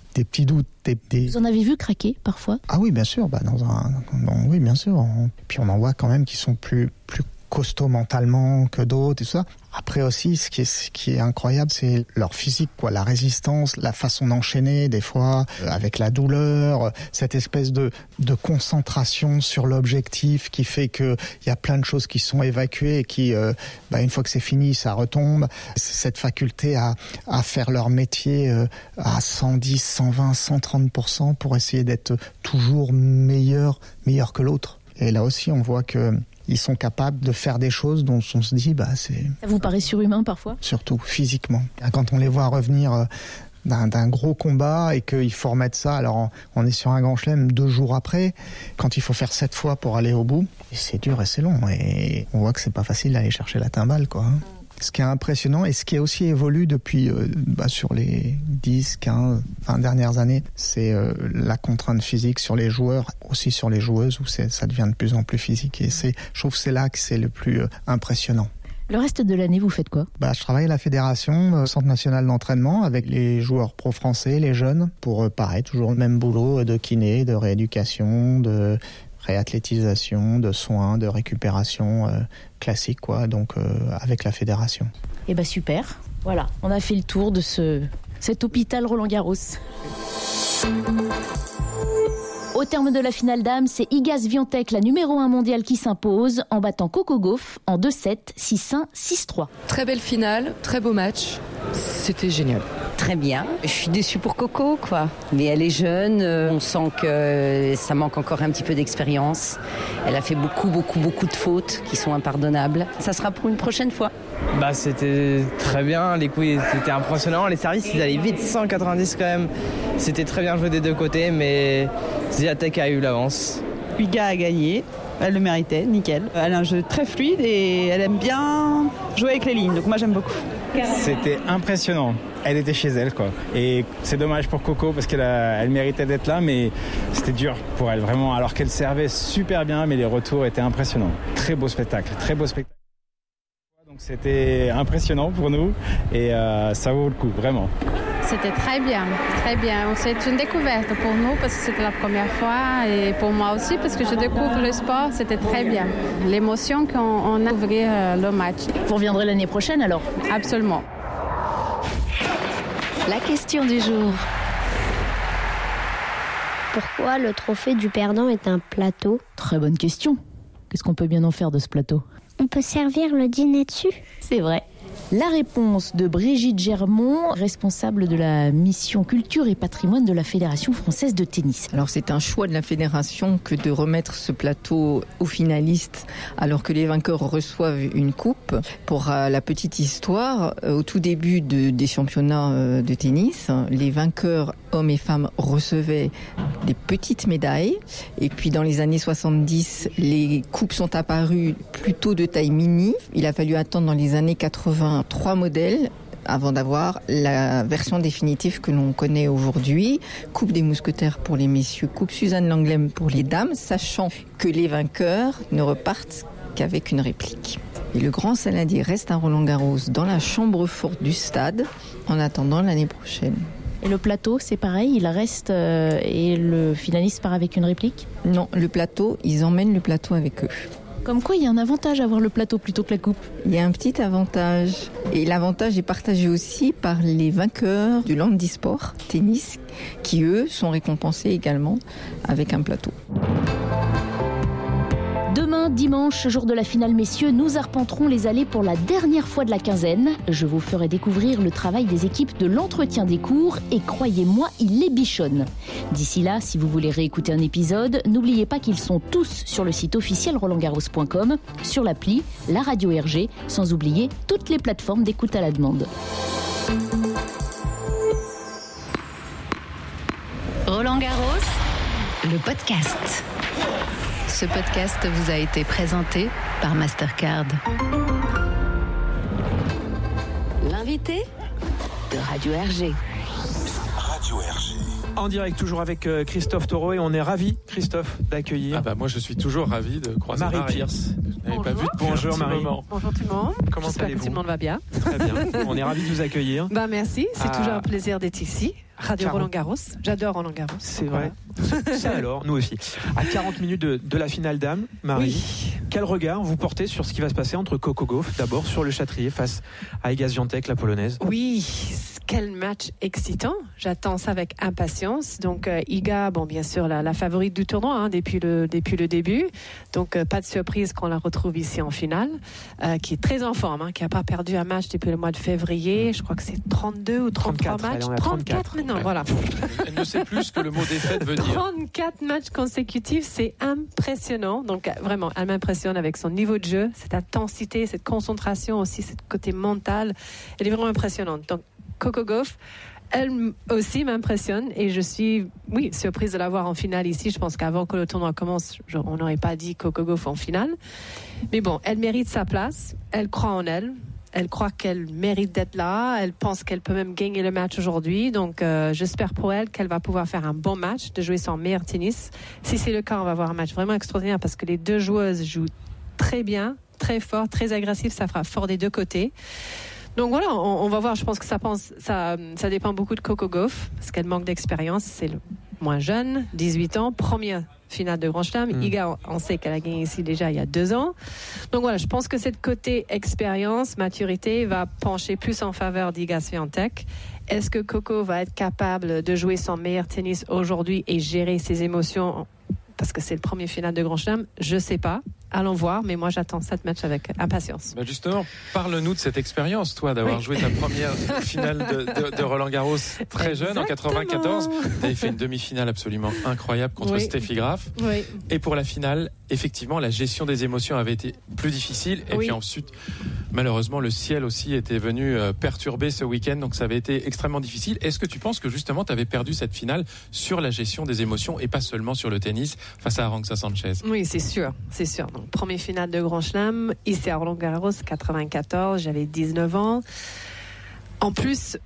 des petits doutes. Des, des... Vous en avez vu craquer parfois ? Ah oui, bien sûr. Bah dans un, dans, oui, bien sûr. Puis on en voit quand même qui sont plus, plus costauds mentalement que d'autres et tout ça. Après aussi, ce qui est, ce qui est incroyable, c'est leur physique, quoi, la résistance, la façon d'enchaîner, des fois, euh, avec la douleur, cette espèce de, de concentration sur l'objectif qui fait que il y a plein de choses qui sont évacuées et qui, euh, bah, une fois que c'est fini, ça retombe. C'est cette faculté à, à faire leur métier euh, à cent dix, cent vingt, cent trente pour cent pour essayer d'être toujours meilleur, meilleur que l'autre. Et là aussi, on voit que ils sont capables de faire des choses dont on se dit, bah, c'est... Ça vous paraît surhumain parfois ? Surtout physiquement. Quand on les voit revenir d'un, d'un gros combat et qu'il faut remettre ça, alors on est sur un grand chelem deux jours après, quand il faut faire sept fois pour aller au bout, et c'est dur et c'est long. Et on voit que c'est pas facile d'aller chercher la timbale, quoi. Ce qui est impressionnant et ce qui a aussi évolué depuis euh, bah, sur les dix, quinze, vingt dernières années, c'est euh, la contrainte physique sur les joueurs, aussi sur les joueuses, où c'est, ça devient de plus en plus physique. Et c'est, je trouve que c'est là que c'est le plus euh, impressionnant. Le reste de l'année, vous faites quoi ? Bah, je travaille à la fédération, euh, Centre national d'entraînement, avec les joueurs pro français, les jeunes, pour euh, pareil, toujours le même boulot de kiné, de rééducation, de réathlétisation, de soins, de récupération euh, classique, quoi, donc euh, avec la fédération. Eh ben super, voilà, on a fait le tour de ce, cet hôpital Roland-Garros. Au terme de la finale dames, c'est Iga Swiatek, la numéro un mondiale, qui s'impose en battant Coco Gauff en deux sept, six un, six trois. Très belle finale, très beau match, c'était génial. Très bien. Je suis déçue pour Coco, quoi. Mais elle est jeune, euh, on sent que ça manque encore un petit peu d'expérience. Elle a fait beaucoup, beaucoup, beaucoup de fautes qui sont impardonnables. Ça sera pour une prochaine fois. Bah, c'était très bien, les coups c'était impressionnant, les services ils allaient vite, cent quatre-vingt-dix quand même. C'était très bien joué des deux côtés, mais Swiatek a eu l'avance. Iga a gagné, elle le méritait, nickel. Elle a un jeu très fluide et elle aime bien jouer avec les lignes, donc moi j'aime beaucoup. C'était impressionnant. Elle était chez elle, quoi. Et c'est dommage pour Coco parce qu'elle a, elle méritait d'être là, mais c'était dur pour elle, vraiment. Alors qu'elle servait super bien, mais les retours étaient impressionnants. Très beau spectacle, très beau spectacle. Donc c'était impressionnant pour nous et euh, ça vaut le coup, vraiment. C'était très bien, très bien. C'est une découverte pour nous parce que c'était la première fois et pour moi aussi parce que je découvre le sport, c'était très bien. L'émotion qu'on on a ouvert le match. Vous reviendrez l'année prochaine alors ? Absolument. La question du jour. Pourquoi le trophée du perdant est un plateau ? Très bonne question. Qu'est-ce qu'on peut bien en faire de ce plateau ? On peut servir le dîner dessus ? C'est vrai. La réponse de Brigitte Germont, responsable de la mission culture et patrimoine de la Fédération française de tennis. Alors c'est un choix de la fédération que de remettre ce plateau aux finalistes alors que les vainqueurs reçoivent une coupe. Pour euh, la petite histoire, euh, au tout début de, des championnats euh, de tennis, les vainqueurs hommes et femmes recevaient des petites médailles et puis dans les années soixante-dix, les coupes sont apparues plutôt de taille mini. Il a fallu attendre dans les années quatre-vingts trois modèles avant d'avoir la version définitive que l'on connaît aujourd'hui. Coupe des Mousquetaires pour les messieurs, Coupe Suzanne Langlaine pour les dames, sachant que les vainqueurs ne repartent qu'avec une réplique. Et le grand saladier reste à Roland-Garros dans la chambre forte du stade en attendant l'année prochaine. Et le plateau, c'est pareil, il reste euh, et le finaliste part avec une réplique ? Non, le plateau, ils emmènent le plateau avec eux. Comme quoi, il y a un avantage à avoir le plateau plutôt que la coupe. Il y a un petit avantage. Et l'avantage est partagé aussi par les vainqueurs du Landisport tennis, qui eux sont récompensés également avec un plateau. Demain, dimanche, jour de la finale messieurs, nous arpenterons les allées pour la dernière fois de la quinzaine. Je vous ferai découvrir le travail des équipes de l'entretien des cours et croyez-moi, il les bichonne. D'ici là, si vous voulez réécouter un épisode, n'oubliez pas qu'ils sont tous sur le site officiel roland garros point com, sur l'appli, la radio R G, sans oublier toutes les plateformes d'écoute à la demande. Roland Garros, le podcast. Ce podcast vous a été présenté par Mastercard. L'invité de Radio R G. Radio R G. En direct, toujours avec Christophe Taureau, et on est ravis, Christophe, d'accueillir. Ah bah moi je suis toujours ravi de croiser Marie, Marie Pierce. Bonjour. Pas vu depuis Bonjour un Marie. Moment. Bonjour tout le monde. Comment J'espère allez-vous? que tout le monde va bien. Très bien. On est ravis de vous accueillir. Bah merci, c'est Ah. toujours un plaisir d'être ici. Radio quarante Roland Garros. J'adore Roland Garros. C'est vrai. Ça alors, nous aussi. À quarante minutes de, de la finale dames, Marie, Oui. quel regard vous portez sur ce qui va se passer entre Coco Gauff, d'abord sur le Châtrier face à Iga Swiatek, la polonaise? Oui, quel match excitant. J'attends ça avec impatience. Donc euh, Iga, bon bien sûr la, la favorite du tournoi hein, depuis le depuis le début. Donc euh, pas de surprise qu'on la retrouve ici en finale, euh, qui est très en forme, hein, qui n'a pas perdu un match depuis le mois de février. Je crois que c'est trente-deux ou trente-trois trente-quatre, matchs. elle en a trente-quatre maintenant, ouais. voilà. Elle ne sait plus ce que le mot défaite veut dire. trente-quatre matchs consécutifs, c'est impressionnant. Donc euh, vraiment, elle m'impressionne avec son niveau de jeu, cette intensité, cette concentration aussi, ce côté mental. Elle est vraiment impressionnante. Donc Coco Gauff, elle aussi m'impressionne et je suis, oui, surprise de la voir en finale ici. Je pense qu'avant que le tournoi commence, genre, on n'aurait pas dit Coco Gauff en finale. Mais bon, elle mérite sa place, elle croit en elle. Elle croit qu'elle mérite d'être là. Elle pense qu'elle peut même gagner le match aujourd'hui. Donc, euh, j'espère pour elle qu'elle va pouvoir faire un bon match, de jouer son meilleur tennis. Si c'est le cas, on va avoir un match vraiment extraordinaire parce que les deux joueuses jouent très bien, très fort, très agressif. Ça fera fort des deux côtés. Donc voilà, on, on va voir. Je pense que ça, pense, ça, ça dépend beaucoup de Coco Gauff parce qu'elle manque d'expérience. C'est le moins jeune, dix-huit ans, première finale de Grand Chelem. Mm. Iga, on sait qu'elle a gagné ici déjà il y a deux ans. Donc voilà, je pense que cette côté expérience, maturité va pencher plus en faveur d'Iga Swiatek. Est-ce que Coco va être capable de jouer son meilleur tennis aujourd'hui et gérer ses émotions parce que c'est le premier finale de Grand Chelem? Je ne sais pas. Allons voir, mais moi j'attends cette match avec impatience. Bah justement, parle-nous de cette expérience, toi, d'avoir oui. joué ta première finale de, de, de Roland Garros très jeune, Exactement. En quatre-vingt-quatorze. Tu avais fait une demi-finale absolument incroyable contre oui. Steffi Graf. Oui. Et pour la finale, effectivement, la gestion des émotions avait été plus difficile. Et oui. puis ensuite, malheureusement, le ciel aussi était venu perturber ce week-end, donc ça avait été extrêmement difficile. Est-ce que tu penses que justement, tu avais perdu cette finale sur la gestion des émotions et pas seulement sur le tennis face à Arantxa Sanchez? Oui, c'est sûr, c'est sûr. Donc, première finale de Grand Chelem, ici à Roland Garros, quatre-vingt-quatorze, j'avais dix-neuf ans. En plus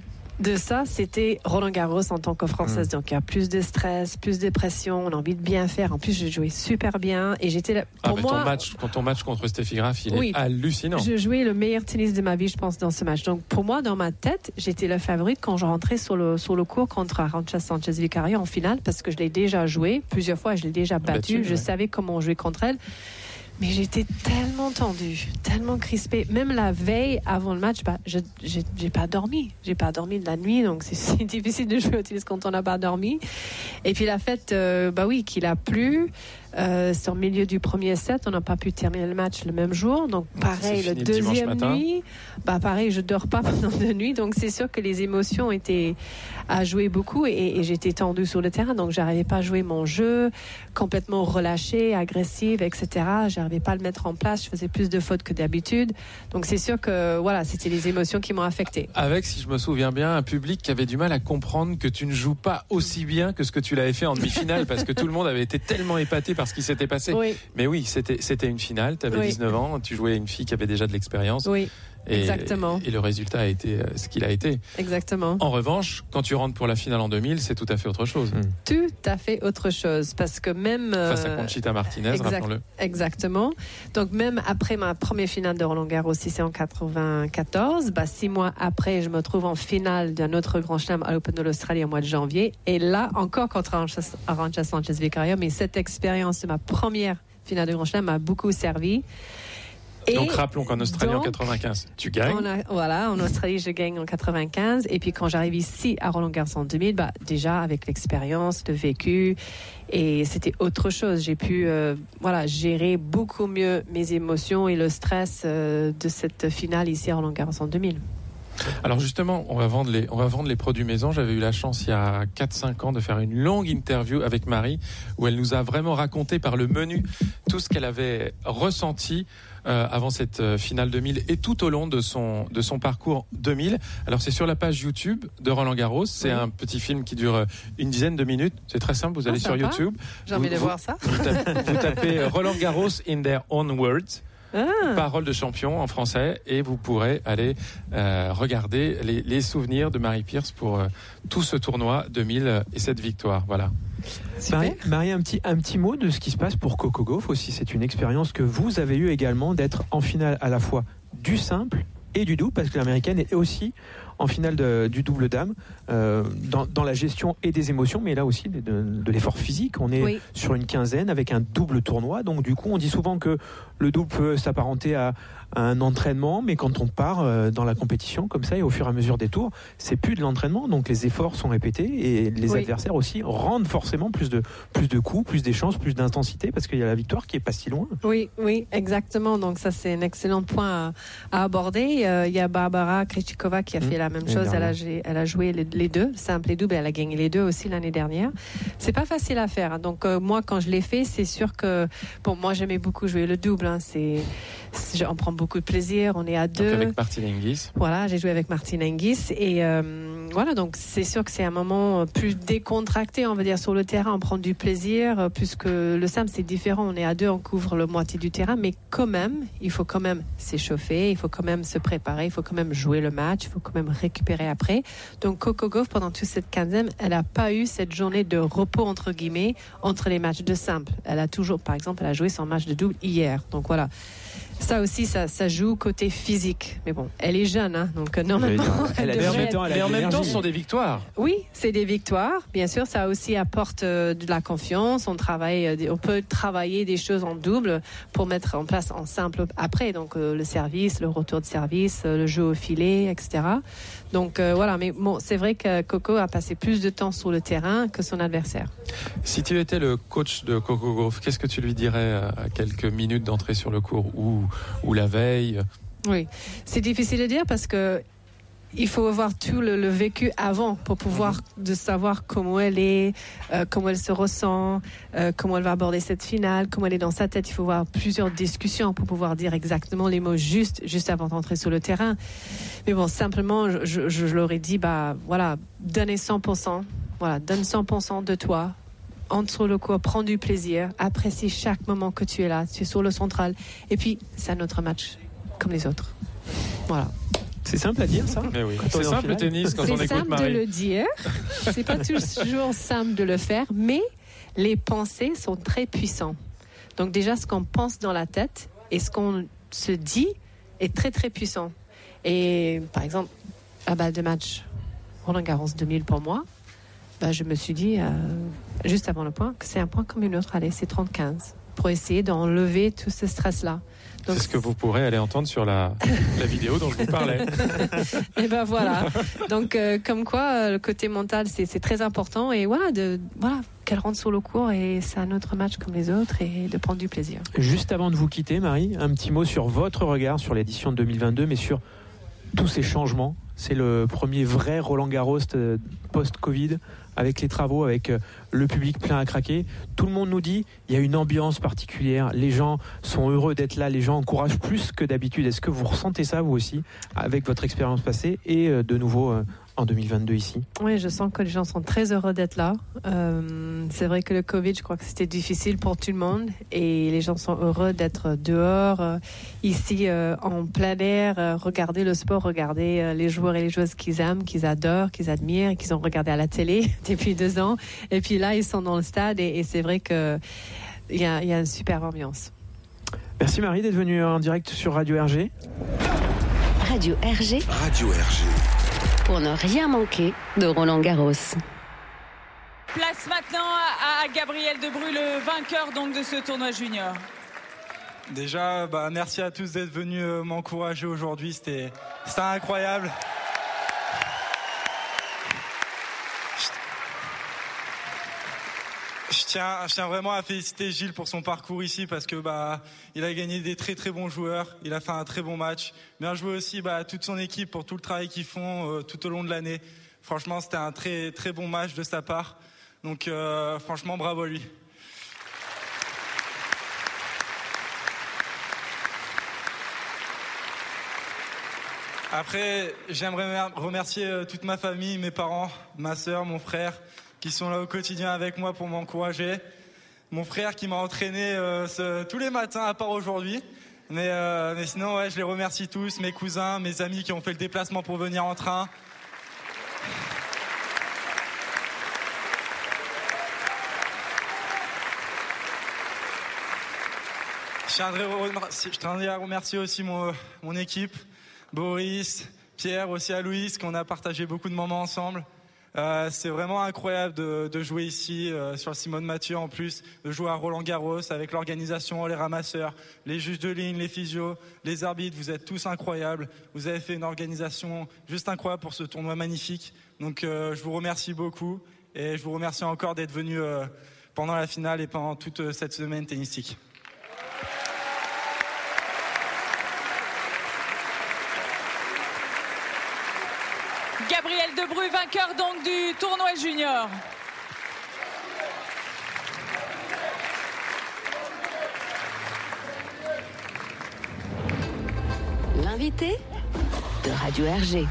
de ça, c'était Roland Garros en tant que Française. Mmh. Donc il y a plus de stress, plus de pression, on a envie de bien faire. En plus, je jouais super bien et j'étais là. Pour ah, moi, ton match, ton match contre Steffi Graf, il oui, est hallucinant. Je jouais le meilleur tennis de ma vie, je pense, dans ce match. Donc pour moi, dans ma tête, j'étais la favorite quand je rentrais sur le, sur le court contre Arantxa Sanchez Vicario en finale parce que je l'ai déjà joué plusieurs fois, je l'ai déjà battue. Battu, je ouais. savais comment jouer contre elle. Mais j'étais tellement tendue, tellement crispée. Même la veille, avant le match, bah, je j'ai, j'ai pas dormi. J'ai pas dormi de la nuit, donc c'est, c'est difficile de jouer au tennis quand on n'a pas dormi. Et puis la fête, euh, bah oui, qu'il a plu. Euh, c'est au milieu du premier set, on n'a pas pu terminer le match le même jour. Donc pareil, le deuxième nuit, bah pareil, je dors pas pendant deux nuits. Donc c'est sûr que les émotions étaient à jouer beaucoup et, et j'étais tendue sur le terrain. Donc j'arrivais pas à jouer mon jeu, complètement relâchée, agressive, et cetera. J'arrivais pas à le mettre en place. Je faisais plus de fautes que d'habitude. Donc c'est sûr que voilà, c'était les émotions qui m'ont affectée. Avec, si je me souviens bien, un public qui avait du mal à comprendre que tu ne joues pas aussi bien que ce que tu l'avais fait en demi-finale, parce que tout le monde avait été tellement épaté par ce qui s'était passé. Oui. Mais oui, c'était, c'était une finale, tu avais oui. dix-neuf ans, tu jouais une fille qui avait déjà de l'expérience. Oui, et, exactement. Et le résultat a été ce qu'il a été. Exactement. En revanche, quand tu rentres pour la finale en deux mille, c'est tout à fait autre chose. Mmh. Tout à fait autre chose, parce que même... Face à Conchita Martinez, exact, rappelons-le. Exactement. Donc même après ma première finale de Roland Garros, ici en quatre-vingt-quatorze, bah, six mois après, je me trouve en finale d'un autre Grand Chelem à l'Open de l'Australie au mois de janvier. Et là, encore contre Arantxa Sanchez Vicario, mais cette expérience de ma première finale de Grand Chelem m'a beaucoup servi. Et donc rappelons qu'en Australie donc, en quatre-vingt-quinze, tu gagnes. A, voilà, en Australie je gagne en quatre-vingt-quinze et puis quand j'arrive ici à Roland Garros en deux mille, bah déjà avec l'expérience, le vécu et c'était autre chose. J'ai pu euh, voilà gérer beaucoup mieux mes émotions et le stress euh, de cette finale ici à Roland Garros en deux mille. Alors justement, on va vendre les, on va vendre les produits maison. J'avais eu la chance il y a quatre cinq ans de faire une longue interview avec Marie où elle nous a vraiment raconté par le menu tout ce qu'elle avait ressenti euh, avant cette euh, finale deux mille et tout au long de son, de son parcours deux mille. Alors c'est sur la page YouTube de Roland Garros. C'est oui. un petit film qui dure une dizaine de minutes. C'est très simple. Vous allez oh, sur YouTube. J'ai envie de voir ça. Vous tapez, vous tapez Roland Garros in their own words. Ah. Parole de champion en français, et vous pourrez aller euh, regarder les, les souvenirs de Marie Pierce pour euh, tout ce tournoi deux mille et cette victoire. Voilà. Marie, Marie, un petit, un petit mot de ce qui se passe pour Coco Gauff aussi. C'est une expérience que vous avez eue également, d'être en finale à la fois du simple et du double, parce que l'américaine est aussi en finale de, du double dame, euh, dans, dans la gestion et des émotions, mais là aussi de, de, de l'effort physique. On est oui. sur une quinzaine avec un double tournoi, donc du coup on dit souvent que le double peut s'apparenter à, à un entraînement, mais quand on part euh, dans la compétition comme ça et au fur et à mesure des tours, c'est plus de l'entraînement, donc les efforts sont répétés et les oui. adversaires aussi rendent forcément plus de, plus de coups, plus d'échanges, plus d'intensité, parce qu'il y a la victoire qui est pas si loin. Oui, oui, exactement, donc ça c'est un excellent point à, à aborder. Euh, il y a Barbara Krejcikova qui a mmh. fait la même chose, elle a, elle a joué les, les deux, simple et double, elle a gagné les deux aussi l'année dernière. C'est pas facile à faire, donc euh, moi quand je l'ai fait, c'est sûr que, bon, moi j'aimais beaucoup jouer le double, hein, c'est, c'est, on prend beaucoup de plaisir, on est à deux. Donc avec Martine Hingis. Voilà, j'ai joué avec Martine Hingis, et euh, voilà, donc c'est sûr que c'est un moment plus décontracté, on va dire, sur le terrain, on prend du plaisir, puisque le simple c'est différent, on est à deux, on couvre la moitié du terrain, mais quand même, il faut quand même s'échauffer, il faut quand même se préparer, il faut quand même jouer le match, il faut quand même récupérer après. Donc Coco Gauff, pendant toute cette quinzaine, elle n'a pas eu cette journée de repos entre guillemets entre les matchs de simple. Elle a toujours, par exemple, elle a joué son match de double hier. Donc voilà. Ça aussi, ça, ça joue côté physique. Mais bon, elle est jeune, hein, donc normalement. Elle elle mais en même temps, mais en même temps, ce sont des victoires. Oui, c'est des victoires. Bien sûr, ça aussi apporte euh, de la confiance. On travaille, euh, on peut travailler des choses en double pour mettre en place en simple après. Donc euh, le service, le retour de service, euh, le jeu au filet, et cetera. Donc euh, voilà, mais bon, c'est vrai que Coco a passé plus de temps sur le terrain que son adversaire. Si tu étais le coach de Coco Gauff, qu'est-ce que tu lui dirais à quelques minutes d'entrée sur le court ou, ou la veille? Oui, c'est difficile à dire parce que il faut avoir tout le, le vécu avant pour pouvoir mmh. de savoir comment elle est, euh, comment elle se ressent, euh, comment elle va aborder cette finale, comment elle est dans sa tête. Il faut avoir plusieurs discussions pour pouvoir dire exactement les mots justes, juste avant d'entrer sur le terrain. Mais bon, simplement, je, je, je leur ai dit, bah, voilà, donnez cent pour cent, voilà, donne cent pour cent de toi, entre sur le court, prends du plaisir, apprécie chaque moment que tu es là, tu es sur le central. Et puis, c'est un autre match, comme les autres. Voilà. C'est simple à dire, ça. Mais oui. C'est simple le tennis quand on écoute Marie. C'est simple de le dire. C'est pas toujours simple de le faire, mais les pensées sont très puissantes. Donc déjà, ce qu'on pense dans la tête et ce qu'on se dit est très très puissant. Et par exemple, la balle de match Roland Garros deux mille pour moi, bah, je me suis dit euh, juste avant le point que c'est un point comme une autre. Allez, c'est trente quinze pour essayer d'enlever tout ce stress-là. Donc, c'est ce que vous pourrez aller entendre sur la, la vidéo dont je vous parlais. Et ben voilà. Donc euh, comme quoi euh, le côté mental c'est, c'est très important, et voilà, de, voilà qu'elle rentre sur le court et c'est un autre match comme les autres et de prendre du plaisir. Juste avant de vous quitter, Marie, un petit mot sur votre regard sur l'édition de deux mille vingt-deux, mais sur tous ces changements. C'est le premier vrai Roland Garros post-Covid, avec les travaux, avec le public plein à craquer. Tout le monde nous dit il y a une ambiance particulière, les gens sont heureux d'être là, les gens encouragent plus que d'habitude. Est-ce que vous ressentez ça vous aussi avec votre expérience passée et de nouveau en deux mille vingt-deux ici? Oui, je sens que les gens sont très heureux d'être là. Euh, c'est vrai que le Covid, je crois que c'était difficile pour tout le monde, et les gens sont heureux d'être dehors, euh, ici euh, en plein air, euh, regarder le sport, regarder euh, les joueurs et les joueuses qu'ils aiment, qu'ils adorent, qu'ils admirent, qu'ils ont regardé à la télé depuis deux ans. Et puis là, ils sont dans le stade, et, et c'est vrai qu'il y a, y a une super ambiance. Merci Marie d'être venue en direct sur Radio R G. Radio R G. Radio R G. Pour ne rien manquer de Roland Garros. Place maintenant à Gabriel Debrue, le vainqueur donc de ce tournoi junior. Déjà, bah, merci à tous d'être venus euh, m'encourager aujourd'hui, c'était, c'était incroyable. Je tiens, je tiens vraiment à féliciter Gilles pour son parcours ici, parce que bah, il a gagné des très très bons joueurs, il a fait un très bon match. Bien joué aussi bah, à toute son équipe pour tout le travail qu'ils font euh, tout au long de l'année. Franchement, c'était un très très bon match de sa part. Donc euh, franchement, bravo à lui. Après, j'aimerais remercier toute ma famille, mes parents, ma sœur, mon frère, qui sont là au quotidien avec moi pour m'encourager. Mon frère qui m'a entraîné euh, ce, tous les matins, à part aujourd'hui. Mais, euh, mais sinon, ouais, je les remercie tous, mes cousins, mes amis qui ont fait le déplacement pour venir en train. Je tiendrais, je tiendrais à remercier aussi mon, mon équipe, Boris, Pierre, aussi à Louise, qu'on a partagé beaucoup de moments ensemble. Euh, c'est vraiment incroyable de, de jouer ici, euh, sur le Simone Mathieu en plus, de jouer à Roland-Garros avec l'organisation, les ramasseurs, les juges de ligne, les physios, les arbitres. Vous êtes tous incroyables. Vous avez fait une organisation juste incroyable pour ce tournoi magnifique. Donc euh, je vous remercie beaucoup et je vous remercie encore d'être venus euh, pendant la finale et pendant toute cette semaine tennistique. Gabriel Debrue, vainqueur donc du tournoi junior. L'invité de Radio R G.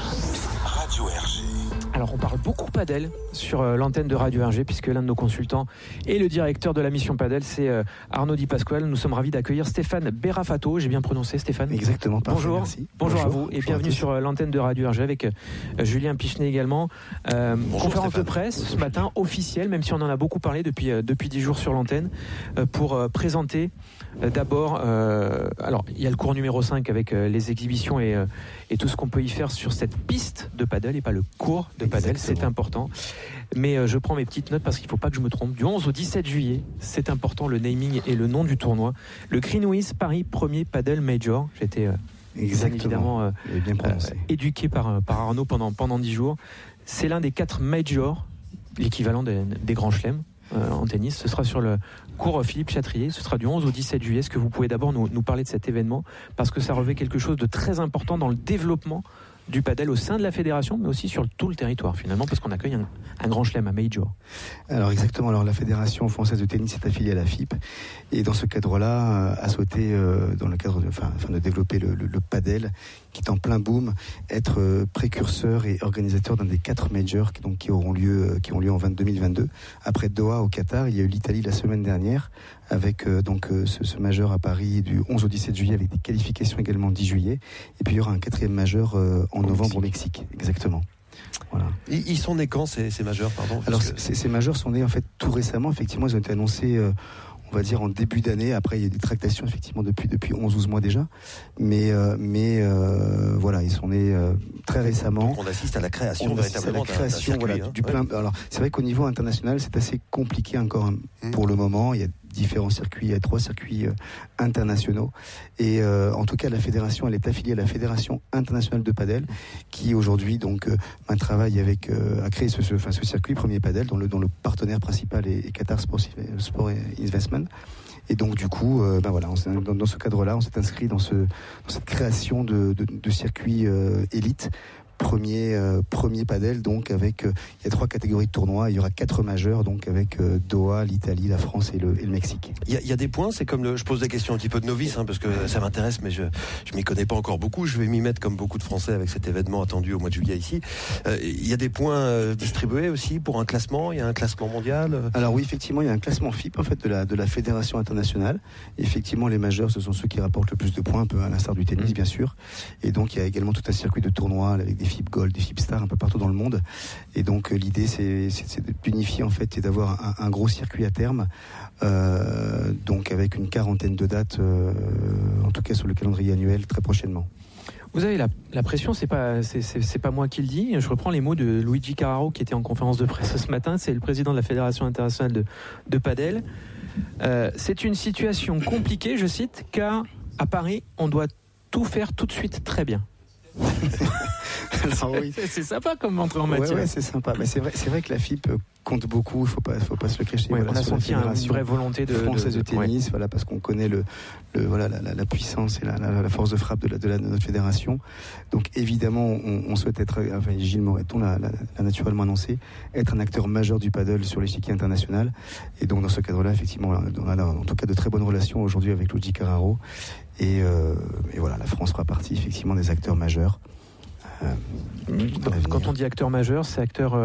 Radio R G. Alors on parle beaucoup padel sur euh, l'antenne de Radio R G puisque l'un de nos consultants et le directeur de la mission padel, c'est euh, Arnaud Di Pasquale. Nous sommes ravis d'accueillir Stéphane Berrafato. J'ai bien prononcé, Stéphane? Exactement. Parfait, bonjour. Merci. Bonjour, bonjour à vous bonjour et bienvenue sur euh, l'antenne de Radio R G avec euh, Julien Pichenet également. Euh, conférence Stéphane. de presse bonjour, ce matin Julien. Officielle, même si on en a beaucoup parlé depuis euh, depuis dix jours sur l'antenne, euh, pour euh, présenter euh, d'abord. Euh, alors il y a le cours numéro cinq avec euh, les exhibitions et euh, et tout ce qu'on peut y faire sur cette piste de padel et pas le cours de padel. C'est important. Mais euh, je prends mes petites notes parce qu'il ne faut pas que je me trompe. Du onze au dix-sept juillet, c'est important, le naming et le nom du tournoi. Le Greenwiz Paris premier Padel Major. J'ai été euh, évidemment euh, bien euh, éduqué par, par Arnaud pendant, pendant dix jours. C'est l'un des quatre majors, l'équivalent des, des grands chelems euh, en tennis. Ce sera sur le cours Philippe Chatrier. Ce sera du onze au dix-sept juillet. Est-ce que vous pouvez d'abord nous, nous parler de cet événement? Parce que ça revêt quelque chose de très important dans le développement du padel au sein de la fédération, mais aussi sur tout le territoire finalement, parce qu'on accueille un, un grand chelem, un major. Alors exactement, alors la Fédération française de tennis est affiliée à la F I P, et dans ce cadre-là, euh, a souhaité, euh, dans le cadre de, enfin, enfin, de développer le, le, le padel, qui est en plein boom, être euh, précurseur et organisateur d'un des quatre majors qui, donc, qui auront lieu, euh, qui ont lieu en deux mille vingt-deux. Après Doha au Qatar, il y a eu l'Italie la semaine dernière, avec euh, donc euh, ce, ce majeur à Paris du onze au dix-sept juillet, avec des qualifications également dix juillet, et puis il y aura un quatrième majeur euh, en au novembre Mexique. au Mexique, exactement. Voilà. Ils, ils sont nés quand ces, ces majeurs, pardon? Alors que... ces, ces majeurs sont nés en fait tout récemment. Effectivement, ils ont été annoncés, euh, on va dire en début d'année. Après, il y a des tractations effectivement depuis depuis onze douze mois déjà. Mais euh, mais euh, voilà, ils sont nés euh, très récemment. Donc on assiste à la création on véritablement à la création, d'un, d'un circuit, voilà, hein, du ouais. plein. Alors c'est vrai qu'au niveau international, c'est assez compliqué encore mmh. pour le moment. Il y a différents circuits, il y a trois circuits euh, internationaux, et euh, en tout cas la fédération, elle est affiliée à la Fédération internationale de padel, qui aujourd'hui donc euh, un travail avec euh, à créer ce, ce, enfin, ce circuit premier padel, dont le dont le partenaire principal est, est Qatar Sport, Sport Investment. Et donc du coup, euh, ben voilà, on dans, dans ce cadre-là, on s'est inscrit dans ce dans cette création de de, de circuits euh, élite. Premier, euh, premier padel, donc avec, euh, il y a trois catégories de tournois, il y aura quatre majeurs, donc avec euh, Doha, l'Italie, la France et le, et le Mexique. Il y, a, il y a des points, c'est comme le, je pose des questions un petit peu de novice, hein, parce que ça m'intéresse, mais je je m'y connais pas encore beaucoup. Je vais m'y mettre comme beaucoup de Français avec cet événement attendu au mois de juillet ici. Euh, il y a des points euh, distribués aussi pour un classement. Il y a un classement mondial. Alors oui, effectivement, il y a un classement F I P en fait de la de la fédération internationale. Effectivement, les majeurs, ce sont ceux qui rapportent le plus de points, un peu à l'instar du tennis, mmh. bien sûr. Et donc il y a également tout un circuit de tournois avec des F I P Gold, des F I P Star un peu partout dans le monde. Et donc euh, l'idée c'est, c'est, c'est d'unifier en fait et d'avoir un, un gros circuit à terme, euh, donc avec une quarantaine de dates, euh, en tout cas sur le calendrier annuel très prochainement. Vous avez la, la pression, c'est pas c'est, c'est, c'est pas moi qui le dis. Je reprends les mots de Luigi Carraro qui était en conférence de presse ce matin. C'est le président de la Fédération internationale de, de padel. Euh, c'est une situation compliquée, je cite, car à Paris on doit tout faire tout de suite très bien. Alors, oui. c'est, c'est sympa comme entrée en matière. Ouais, ouais, c'est sympa. Mais c'est vrai, c'est vrai que la F I P compte beaucoup. Il faut pas, faut pas se le cacher. Ouais, voilà, on a senti une vraie volonté de française de, de, de tennis, ouais. voilà, parce qu'on connaît le, le voilà, la, la, la puissance et la, la, la force de frappe de, la, de, la, de notre fédération. Donc évidemment, on, on souhaite être, enfin, Gilles Moreton l'a, l'a, l'a naturellement annoncé, être un acteur majeur du paddle sur l'échiquier international. Et donc dans ce cadre-là, effectivement, on a en tout cas de très bonnes relations aujourd'hui avec Luigi Carraro. Et, euh, et voilà, la France fera partie effectivement des acteurs majeurs. Euh, quand on dit acteur majeur, c'est acteur euh,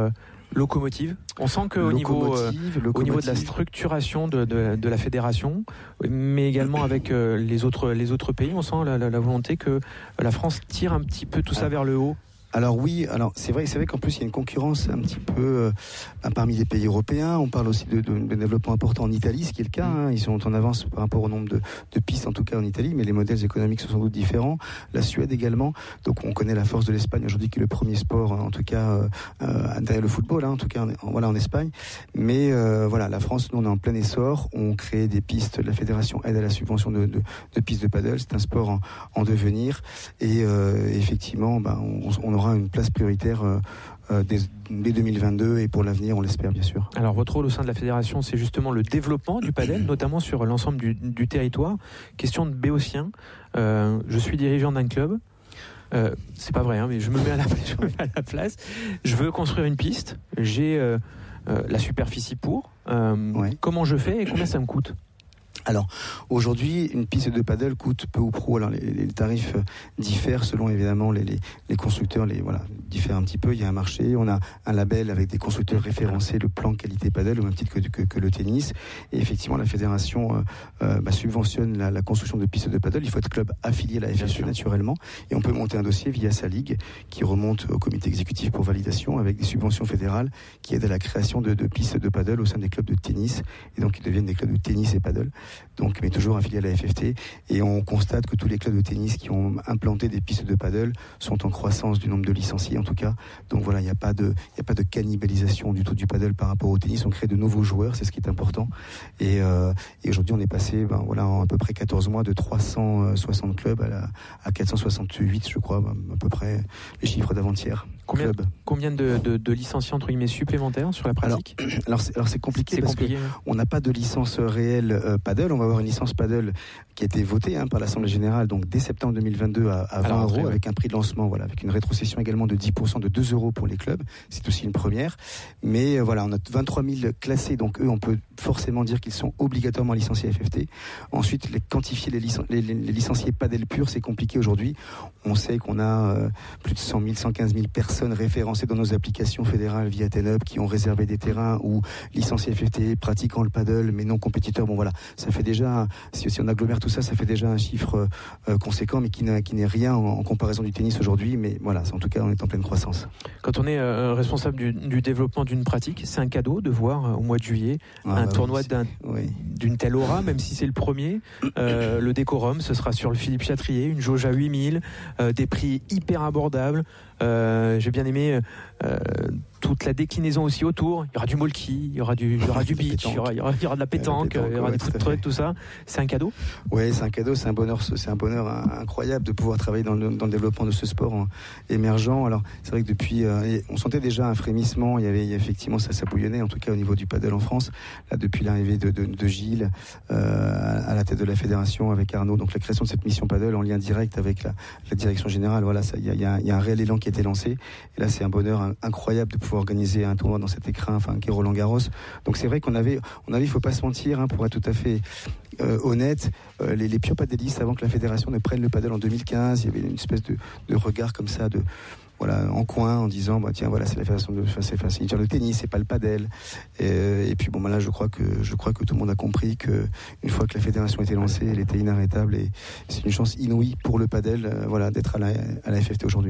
Locomotive. On sent qu'au niveau, euh, au niveau de la structuration de, de, de la fédération, mais également avec euh, les, autres, les autres pays, on sent la, la, la volonté que la France tire un petit peu tout ça vers le haut. Alors oui, alors c'est vrai, c'est vrai qu'en plus il y a une concurrence un petit peu euh, parmi les pays européens. On parle aussi de, de, de développement important en Italie, ce qui est le cas. Hein. Ils sont en avance par rapport au nombre de, de pistes, en tout cas en Italie, mais les modèles économiques sont sans doute différents. La Suède également. Donc on connaît la force de l'Espagne aujourd'hui, qui est le premier sport, en tout cas euh, derrière le football, hein, en tout cas en, voilà en Espagne. Mais euh, voilà, la France, nous on est en plein essor. On crée des pistes. La fédération aide à la subvention de, de, de pistes de paddle. C'est un sport en, en devenir. Et euh, effectivement, bah, on, on aura une place prioritaire euh, euh, dès, dès deux mille vingt-deux et pour l'avenir, on l'espère bien sûr. Alors votre rôle au sein de la fédération, c'est justement le développement du padel, notamment sur l'ensemble du, du territoire. Question de Béotien, euh, je suis dirigeant d'un club. Euh, c'est pas vrai, hein, mais je me mets à la, je me mets à la place. Je veux construire une piste. J'ai euh, euh, la superficie pour. Euh, ouais. Comment je fais et combien ça me coûte ? Alors, aujourd'hui, une piste de paddle coûte peu ou prou. Alors, les, les tarifs diffèrent selon, évidemment, les, les, les constructeurs, les, voilà, diffèrent un petit peu. Il y a un marché, on a un label avec des constructeurs référencés, le plan qualité paddle, au même titre que, que, que le tennis. Et effectivement, la fédération euh, euh, bah, subventionne la, la construction de pistes de paddle. Il faut être club affilié à la F F C, naturellement. Et on peut monter un dossier via sa ligue, qui remonte au comité exécutif pour validation, avec des subventions fédérales qui aident à la création de, de pistes de paddle au sein des clubs de tennis. Et donc, ils deviennent des clubs de tennis et paddle. Donc, mais toujours affiliés à la F F T. Et on constate que tous les clubs de tennis qui ont implanté des pistes de paddle sont en croissance du nombre de licenciés, en tout cas. Donc voilà, il n'y a pas de, il n'y a pas de cannibalisation du tout du paddle par rapport au tennis. On crée de nouveaux joueurs, c'est ce qui est important. Et, euh, et aujourd'hui, on est passé, ben voilà, en à peu près quatorze mois de trois cent soixante clubs à, la, à quatre cent soixante-huit, je crois, à peu près les chiffres d'avant-hier. Combien, club. combien de, de, de licenciés entre guillemets supplémentaires sur la pratique ? Alors, alors, c'est, alors c'est compliqué c'est parce compliqué. qu'on n'a pas de licence réelle euh, paddle. On va avoir une licence paddle qui a été votée hein, par l'Assemblée Générale donc dès septembre deux mille vingt-deux à, à vingt euros avec un prix de lancement, voilà, avec une rétrocession également de dix pour cent de deux euros pour les clubs. C'est aussi une première. Mais euh, voilà, on a vingt-trois mille classés, donc eux, on peut forcément dire qu'ils sont obligatoirement licenciés F F T. Ensuite, les quantifier les, licen- les, les, les licenciés paddle pur, c'est compliqué aujourd'hui. On sait qu'on a euh, plus de cent mille, cent quinze mille personnes référencées dans nos applications fédérales via TenUp qui ont réservé des terrains ou licenciés F F T pratiquant le paddle mais non compétiteurs. Bon voilà, ça fait déjà, si, si on agglomère tout ça, ça fait déjà un chiffre euh, conséquent, mais qui, n'a, qui n'est rien en, en comparaison du tennis aujourd'hui. Mais voilà, en tout cas, on est en pleine croissance. Quand on est euh, responsable du, du développement d'une pratique, c'est un cadeau de voir euh, au mois de juillet ah, un bah tournoi oui, d'un, oui. d'une telle aura, même si c'est le premier. Euh, le décorum, ce sera sur le Philippe Chatrier, une jauge à huit mille, euh, des prix hyper abordables. Euh, j'ai bien aimé euh, toute la déclinaison aussi autour. Il y aura du molki, il y aura du, il y aura du beach, il y aura, il y aura, il y aura de la pétanque, pétanque il y aura ouais, des food trucks, tout ça. C'est un cadeau. Oui, c'est un cadeau, c'est un bonheur, c'est un bonheur incroyable de pouvoir travailler dans le, dans le développement de ce sport émergent. Alors, c'est vrai que depuis, euh, on sentait déjà un frémissement. Il y avait il y a effectivement ça, ça bouillonnait, en tout cas au niveau du paddle en France. Là, depuis l'arrivée de, de, de Gilles euh, à la tête de la fédération avec Arnaud, donc la création de cette mission paddle en lien direct avec la, la direction générale. Voilà, ça, il y a, il y a, il y a un réel élan qui a été lancé. Et là, c'est un bonheur incroyable de pouvoir organiser un tournoi dans cet écrin, enfin, qui est Roland Garros. Donc c'est vrai qu'on avait, on avait, il faut pas se mentir, hein, pour être tout à fait euh, honnête, euh, les, les purs paddlistes, avant que la fédération ne prenne le paddle en deux mille quinze, il y avait une espèce de, de regard comme ça, de voilà, en coin, en disant bah tiens voilà, c'est la fédération de c'est facile dire le tennis, c'est pas le padel. Et, et puis bon bah là je crois que je crois que tout le monde a compris que une fois que la fédération était lancée, elle était inarrêtable et c'est une chance inouïe pour le padel, euh, voilà, d'être à la, à la F F T aujourd'hui.